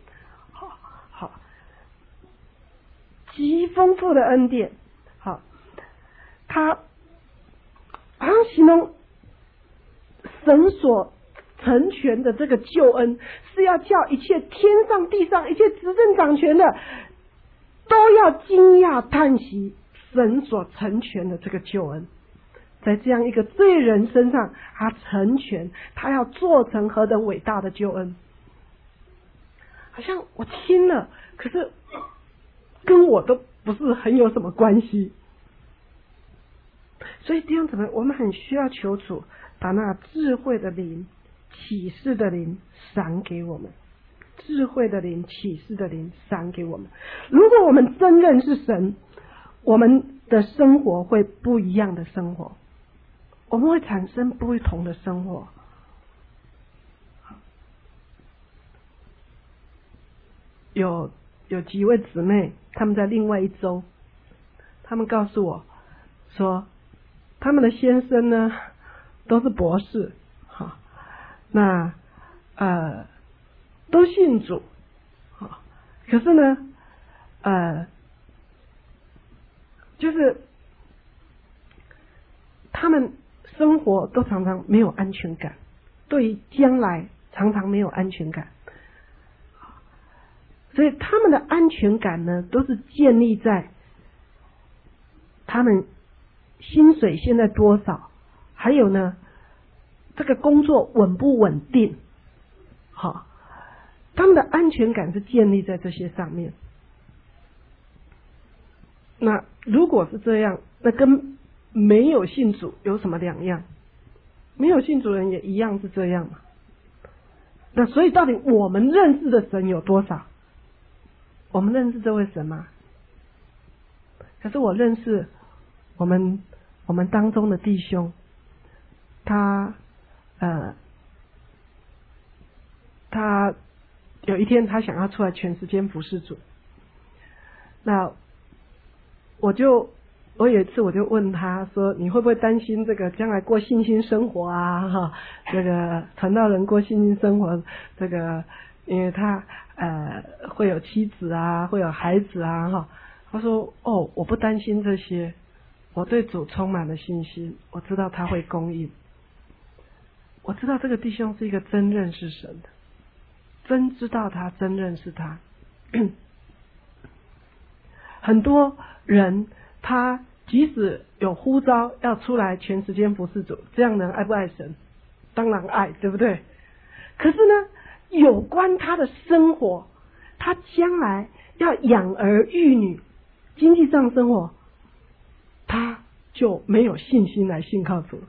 极丰富的恩典，好，他好像形容神所成全的这个救恩，是要叫一切天上地上一切执政掌权的都要惊讶叹息神所成全的这个救恩，在这样一个罪人身上他成全，他要做成何等伟大的救恩。好像我听了，可是跟我都不是很有什么关系。所以弟兄姊妹，我们很需要求主把那智慧的灵、启示的灵赏给我们，智慧的灵、启示的灵赏给我们。如果我们真认识神，我们的生活会不一样的生活，我们会产生不同的生活。有有几位姊妹，他们在另外一州，他们告诉我说，他们的先生呢都是博士，哈，那呃都信主，哈，可是呢，呃，就是他们生活都常常没有安全感，对于将来常常没有安全感。所以他们的安全感呢，都是建立在他们薪水现在多少，还有呢，这个工作稳不稳定，好，他们的安全感是建立在这些上面。那如果是这样，那跟没有信主有什么两样？没有信主人也一样是这样嘛。那所以到底我们认识的神有多少？我们认识这位神吗？可是我认识我们我们当中的弟兄，他呃他有一天他想要出来全时间服侍主，那我就我有一次我就问他说，你会不会担心这个将来过信心生活啊？哈，这个传道人过信心生活，这个因为他呃会有妻子啊，会有孩子啊，哈他说哦，我不担心这些，我对主充满了信心，我知道他会供应，我知道这个弟兄是一个真认识神的，真知道他，真认识他。很多人他即使有呼召要出来全时间服侍主，这样人爱不爱神？当然爱，对不对？可是呢，有关他的生活，他将来要养儿育女，经济上生活，他就没有信心来信靠主了。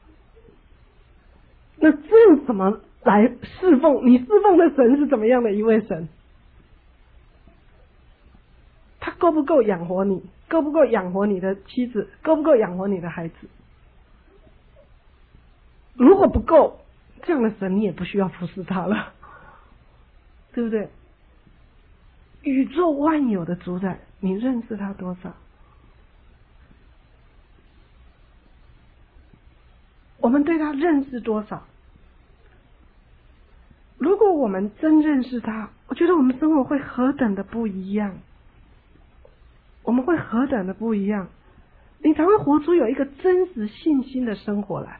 那这样怎么来侍奉？你侍奉的神是怎么样的一位神？他够不够养活你？够不够养活你的妻子？够不够养活你的孩子？如果不够，这样的神你也不需要服侍他了，对不对？宇宙万有的主宰，你认识他多少？我们对他认识多少？如果我们真认识他，我觉得我们生活会何等的不一样，我们会何等的不一样，你才会活出有一个真实信心的生活来。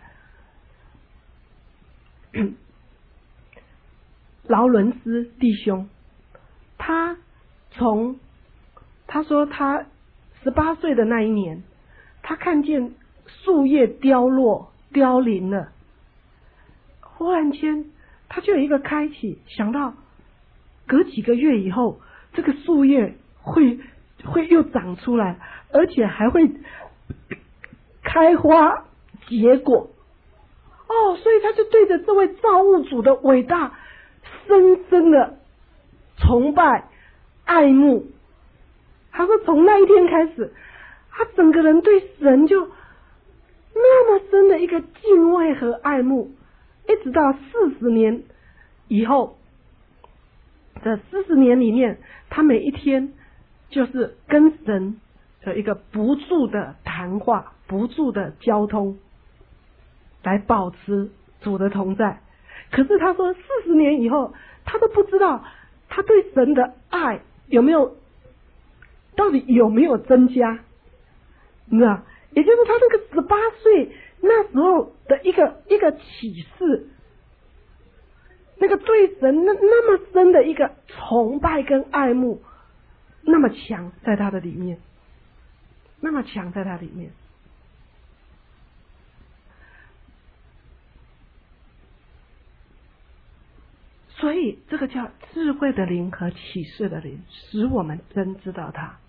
劳伦斯弟兄，他从他说他十八岁的那一年，他看见树叶凋落凋零了，忽然间他就有一个开启，想到隔几个月以后，这个树叶会会又长出来，而且还会开花结果。哦，所以他就对着这位造物主的伟大深深的崇拜爱慕。他说从那一天开始，他整个人对神就那么深的一个敬畏和爱慕，一直到四十年以后，这四十年里面，他每一天就是跟神有一个不住的谈话，不住的交通，来保持主的同在。可是他说四十年以后，他都不知道他对神的爱有没有，到底有没有增加，你知道？也就是他那个十八岁那时候的一个一个启示，那个对神那那么深的一个崇拜跟爱慕，那么强在他的里面，那么强在他里面。所以这个叫智慧的灵和启示的灵，使我们真知道他。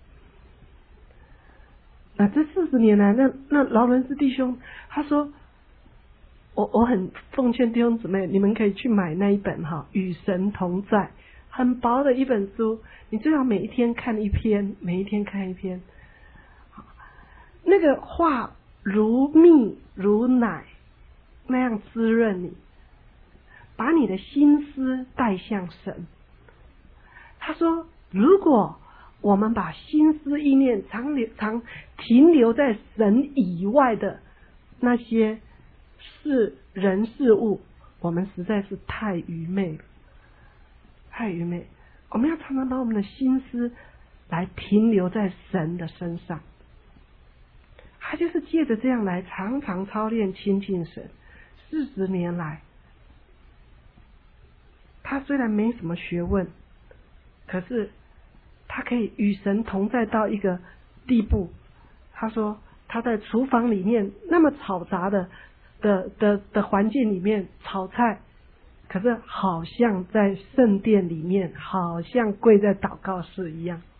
那这四十年来，那那劳伦斯弟兄他说，我我很奉劝弟兄姊妹，你们可以去买那一本哈，与神同在，很薄的一本书，你最好每一天看一篇，每一天看一篇。那个话如蜜如奶那样滋润你，把你的心思带向神。他说，如果我们把心思意念常留常停留在神以外的那些事人事物，我们实在是太愚昧了，太愚昧。我们要常常把我们的心思来停留在神的身上。他就是借着这样来常常操练亲近神。四十年来，他虽然没什么学问，可是他可以与神同在到一个地步。他说他在厨房里面那么嘈杂的的的的环境里面炒菜，可是好像在圣殿里面，好像跪在祷告室一样。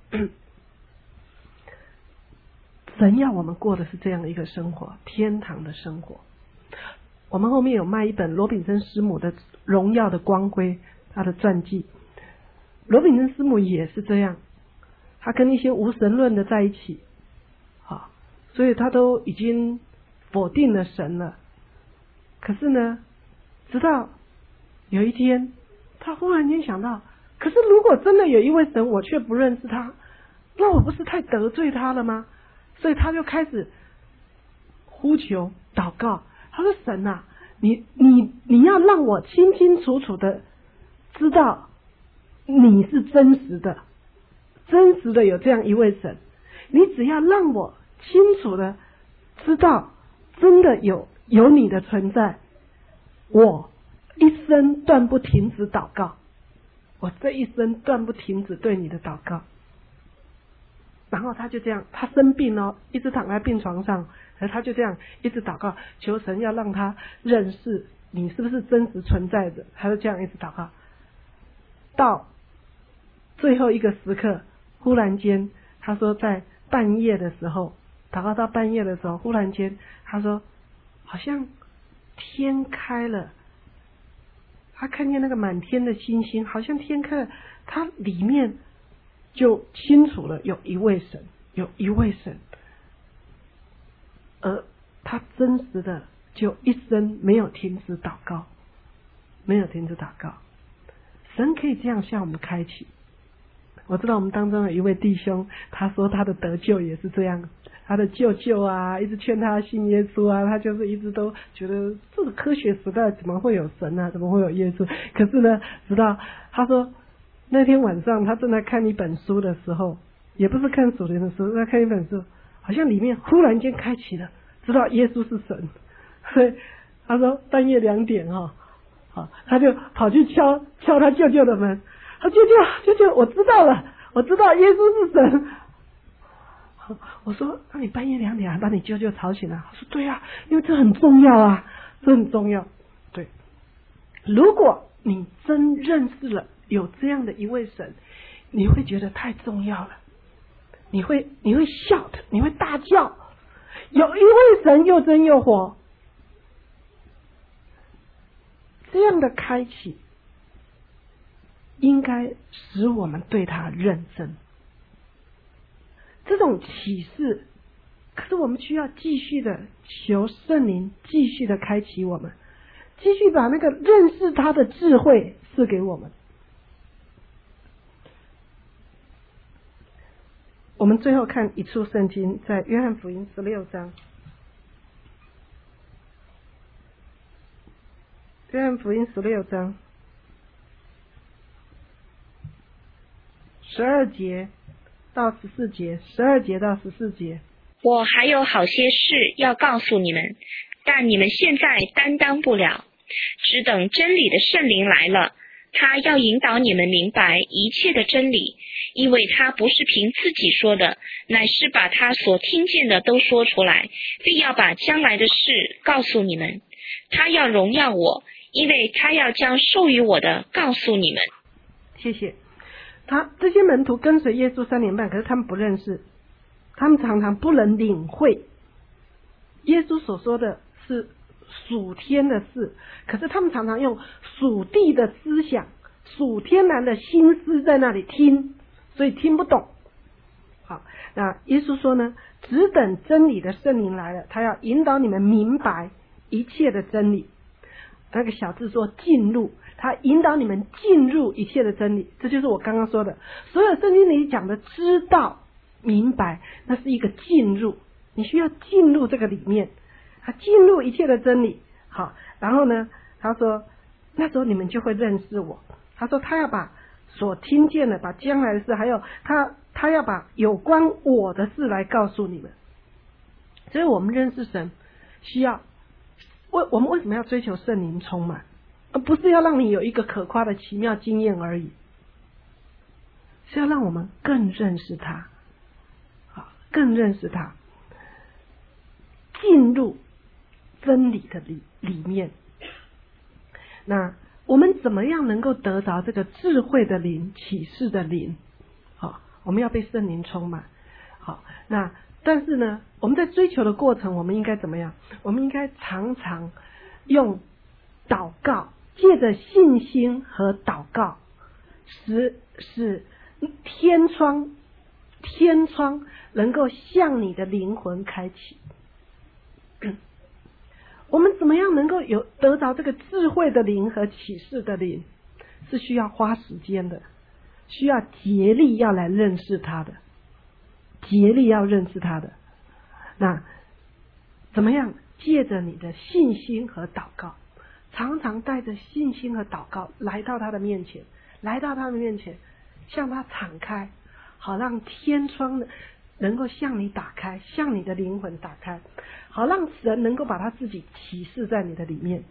神要我们过的是这样的一个生活，天堂的生活。我们后面有卖一本罗炳森师母的《荣耀的光辉》，他的传记。罗炳森师母也是这样，他跟一些无神论的在一起，啊，所以他都已经否定了神了。可是呢，直到有一天，他忽然间想到，可是如果真的有一位神，我却不认识他，那我不是太得罪他了吗？所以他就开始呼求祷告。他说，神啊，你你你要让我清清楚楚的知道你是真实的， 真实的有这样一位神，你只要让我清楚的知道真的有有你的存在，我一生断不停止祷告，我这一生断不停止对你的祷告。然后他就这样，他生病哦，一直躺在病床上，而他就这样一直祷告，求神要让他认识你是不是真实存在的，他就这样一直祷告。到最后一个时刻，忽然间他说在半夜的时候，祷告到半夜的时候，忽然间他说好像天开了，他看见那个满天的星星，好像天开了，他里面就清楚了有一位神，有一位神，而他真实的就一生没有停止祷告，没有停止祷告。神可以这样向我们开启。我知道我们当中有一位弟兄，他说他的得救也是这样，他的舅舅啊一直劝他信耶稣啊，他就是一直都觉得这个科学时代怎么会有神啊，怎么会有耶稣。可是呢，直到他说那天晚上他正在看一本书的时候，也不是看属灵的书，在看一本书，好像里面忽然间开启了，知道耶稣是神。所以他说半夜两点哈、哦，他就跑去敲敲他舅舅的门，他舅舅舅舅我知道了，我知道耶稣是神。我说那你半夜两点还把你舅舅吵醒了？他说对啊，因为这很重要啊，这很重要。对，如果你真认识了有这样的一位神，你会觉得太重要了，你会你会shout，你会大叫，有一位神又真又活。这样的开启应该使我们对他认真。这种启示，可是我们需要继续的求圣灵继续的开启我们，继续把那个认识他的智慧赐给我们。我们最后看一处圣经，在约翰福音十六章，约翰福音十六章十二节到十四节，十二节到十四节。 我还有好些事要告诉你们，但你们现在担当不了，只等真理的圣灵来了，他要引导你们明白一切的真理，因为他不是凭自己说的，乃是把他所听见的都说出来，并要把将来的事告诉你们。他要荣耀我，因为他要将授予我的告诉你们。 谢谢。他这些门徒跟随耶稣三年半，可是他们不认识，他们常常不能领会耶稣所说的是属天的事，可是他们常常用属地的思想、属天然的心思在那里听，所以听不懂。好，那耶稣说呢，只等真理的圣灵来了，他要引导你们明白一切的真理。那个小字说进入，他引导你们进入一切的真理，这就是我刚刚说的，所有圣经里讲的知道明白，那是一个进入，你需要进入这个里面，他进入一切的真理。好，然后呢他说那时候你们就会认识我。他说他要把所听见的，把将来的事，还有他他要把有关我的事来告诉你们。所以我们认识神需要，为我们为什么要追求圣灵充满，而不是要让你有一个可夸的奇妙经验而已，是要让我们更认识他，更认识他，进入真理的里里面。那我们怎么样能够得着这个智慧的灵、启示的灵？好，我们要被圣灵充满。好，那但是呢，我们在追求的过程，我们应该怎么样？我们应该常常用祷告，借着信心和祷告，使使天窗天窗能够向你的灵魂开启。我们怎么样能够有得着这个智慧的灵和启示的灵？是需要花时间的，需要竭力要来认识他的，竭力要认识他的。那怎么样？借着你的信心和祷告，常常带着信心和祷告来到他的面前，来到他的面前，向他敞开， 好让天窗能够向你打开，向你的灵魂打开，好让神能够把他自己启示在你的里面。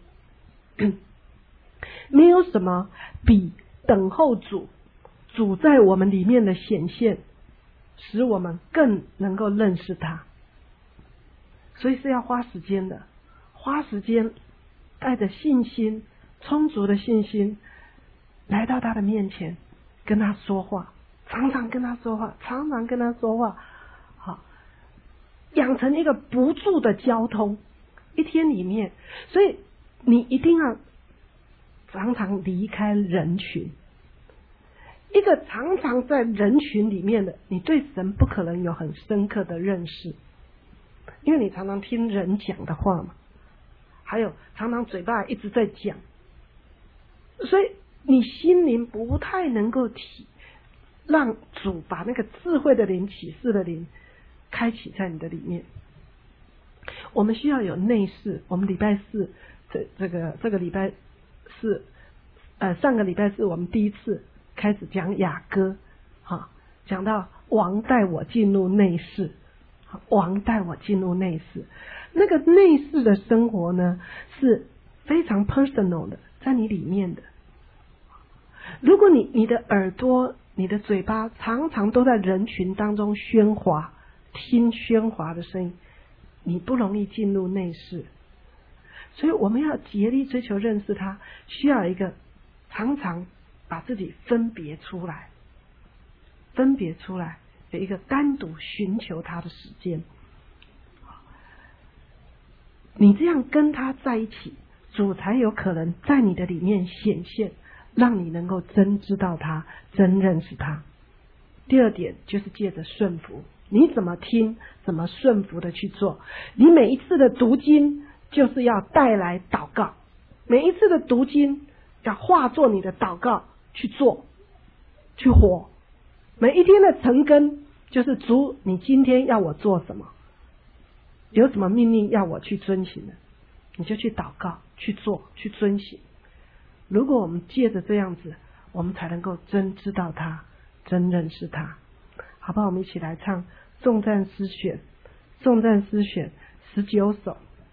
没有什么比等候主，主在我们里面的显现，使我们更能够认识他。所以是要花时间的，花时间带着信心，充足的信心来到他的面前，跟他说话，常常跟他说话，常常跟他说话，好，养成一个不住的交通，一天里面。所以你一定要常常离开人群，一个常常在人群里面的，你对神不可能有很深刻的认识，因为你常常听人讲的话嘛，还有常常嘴巴一直在讲，所以你心灵不太能够体让主把那个智慧的灵、启示的灵开启在你的里面。我们需要有内视。我们礼拜四这这个这个礼拜四呃上个礼拜四我们第一次开始讲雅歌，哈，讲到王带我进入内室，王带我进入内室。那个内室的生活呢，是非常 personal 的，在你里面的。如果你你的耳朵、你的嘴巴常常都在人群当中喧哗，听喧哗的声音，你不容易进入内室。所以我们要竭力追求认识他，需要一个常常把自己分别出来，分别出来的一个单独寻求他的时间。你这样跟他在一起，主才有可能在你的里面显现，让你能够真知道他，真认识他。第二点就是借着顺服，你怎么听，怎么顺服的去做。你每一次的读经就是要带来祷告，每一次的读经要化作你的祷告去做，去活。每一天的晨更就是主，你今天要我做什么，有什么命令要我去遵行的，你就去祷告，去做，去遵行。如果我们借着这样子，我们才能够真知道他，真认识他。好不好？我们一起来唱颂赞诗选，颂赞诗选十九首。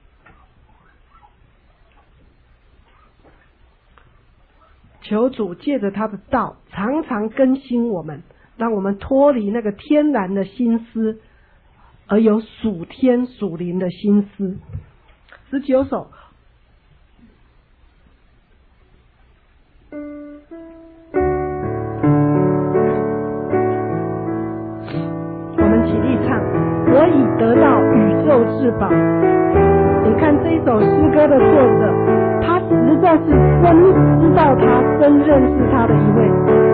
求主借着他的道常常更新我们，让我们脱离那个天然的心思，而有属天属灵的心思。十九首，我们起立唱，我已得到宇宙至宝。你看这一首诗歌的作者，他实在是真知道他，真认识他的一位。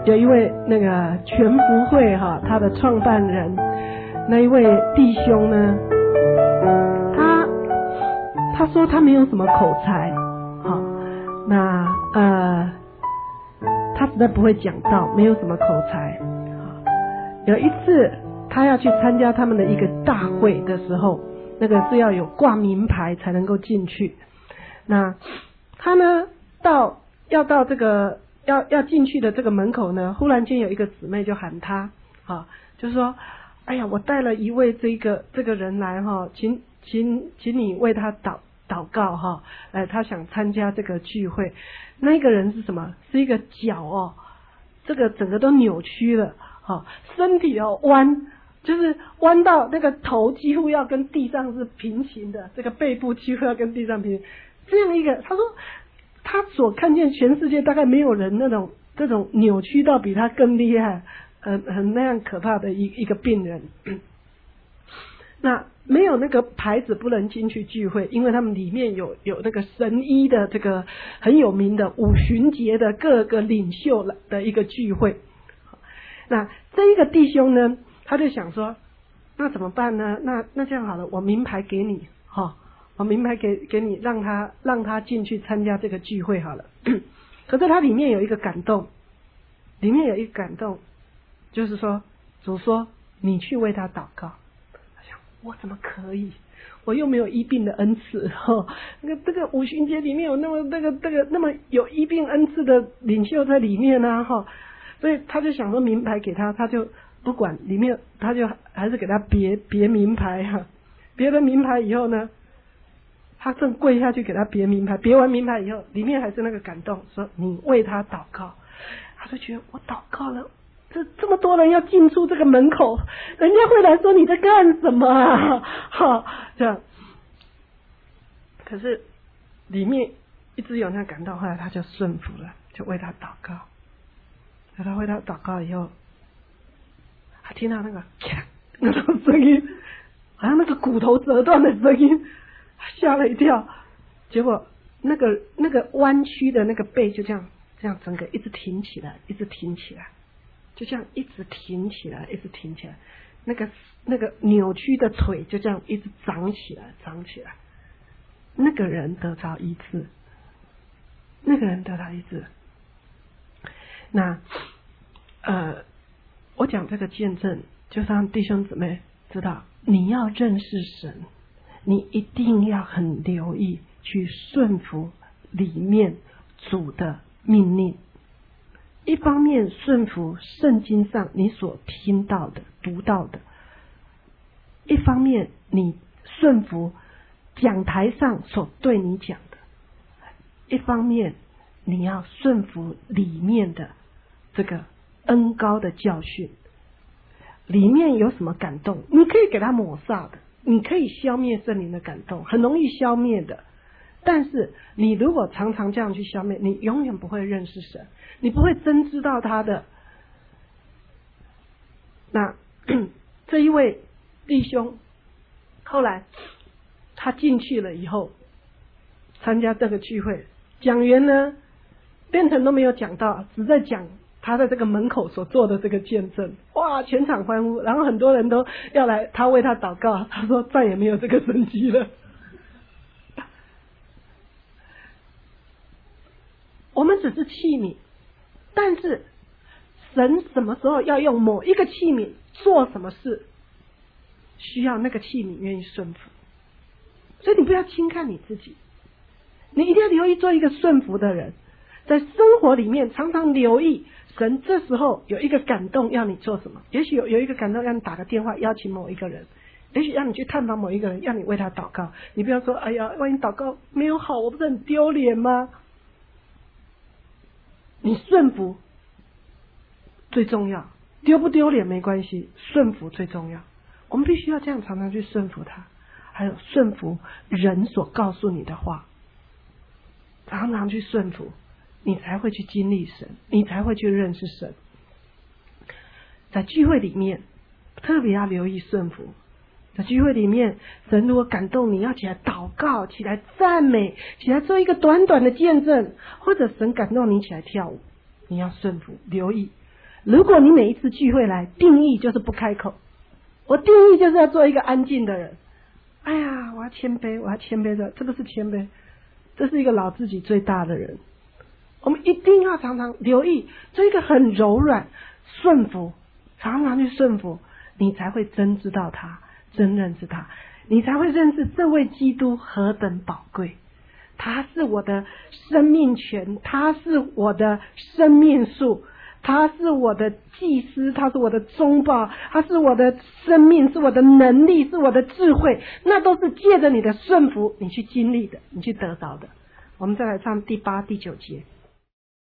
有一位那个全福会哈，他的创办人那一位弟兄呢，他他说他没有什么口才，好，那呃他实在不会讲道，没有什么口才。有一次他要去参加他们的一个大会的时候，那个是要有挂名牌才能够进去。那他呢到要到这个要要进去的这个门口呢，忽然间有一个姊妹就喊他，啊，就是说，哎呀，我带了一位这个这个人来哈，请请请你为他祷祷告哈，哎，他想参加这个聚会。那个人是什么？是一个脚哦，这个整个都扭曲了，哈，身体哦弯，就是弯到那个头几乎要跟地上是平行的，这个背部几乎要跟地上平行。这样一个，他说他所看见全世界大概没有人那种这种扭曲到比他更厉害，很很那样可怕的一一个病人。那没有那个牌子不能进去聚会，因为他们里面有有那个神医的这个很有名的五旬节的各个领袖的一个聚会。那这一个弟兄呢，他就想说，那怎么办呢？那那这样好了，我名牌给你哈。哦我名牌给给你，让他让他进去参加这个聚会好了。可是他里面有一个感动，里面有一个感动，就是说主说你去为他祷告。他想我怎么可以？我又没有医病的恩赐哈。那个这个五旬节里面有那么那个这个那么有医病恩赐的领袖在里面啊哈，所以他就想说名牌给他，他就不管里面，他就还是给他别别名牌哈。别的名牌以后呢？他正跪下去给他别名牌，别完名牌以后，里面还是那个感动，说你为他祷告。他就觉得我祷告了，这这么多人要进出这个门口，人家会来说你在干什么啊？好，这样。可是里面一直有那感动，后来他就顺服了，就为他祷告。等他为他祷告以后，他听到那个咔那种声音，好像那个骨头折断的声音。吓了一跳，结果那个那个弯曲的那个背就这样这样整个一直挺起来，一直挺起来，就这样一直挺起来，一直挺起来，那个那个扭曲的腿就这样一直长起来，长起来。那个人得到医治，那个人得到医治。那呃，我讲这个见证，就让弟兄姊妹知道，你要认识神。你一定要很留意去顺服里面主的命令，一方面顺服圣经上你所听到的读到的，一方面你顺服讲台上所对你讲的，一方面你要顺服里面的这个恩膏的教训。里面有什么感动，你可以给他抹煞的，你可以消灭圣灵的感动，很容易消灭的。但是你如果常常这样去消灭，你永远不会认识神，你不会真知道他的。那这一位弟兄后来他进去了以后参加这个聚会，讲员呢变成都没有讲到，只在讲他在这个门口所做的这个见证。哇，全场欢呼，然后很多人都要来他为他祷告，他说再也没有这个神迹了。我们只是器皿，但是神什么时候要用某一个器皿做什么事，需要那个器皿愿意顺服。所以你不要轻看你自己，你一定要留意做一个顺服的人，在生活里面常常留意神这时候有一个感动要你做什么。也许有有一个感动让你打个电话邀请某一个人，也许让你去探访某一个人，让你为他祷告。你不要说哎呀，万一祷告没有好，我不是很丢脸吗？你顺服最重要，丢不丢脸没关系，顺服最重要。我们必须要这样常常去顺服他，还有顺服人所告诉你的话，常常去顺服，你才会去经历神，你才会去认识神。在聚会里面特别要留意顺服，在聚会里面神如果感动你，要起来祷告，起来赞美，起来做一个短短的见证，或者神感动你起来跳舞，你要顺服留意。 如果你每一次聚会来，定义就是不开口，我定义就是要做一个安静的人。哎呀，我要谦卑，我要谦卑的，这个是谦卑，这是一个老自己最大的人。我们一定要常常留意，做一个很柔软、顺服，常常去顺服，你才会真知道他，真认识他，你才会认识这位基督何等宝贵。他是我的生命泉，他是我的生命树，他是我的祭司，他是我的中保，他是我的生命，是我的能力，是我的智慧，那都是借着你的顺服你去经历的，你去得到的。我们再来唱第八、第九节。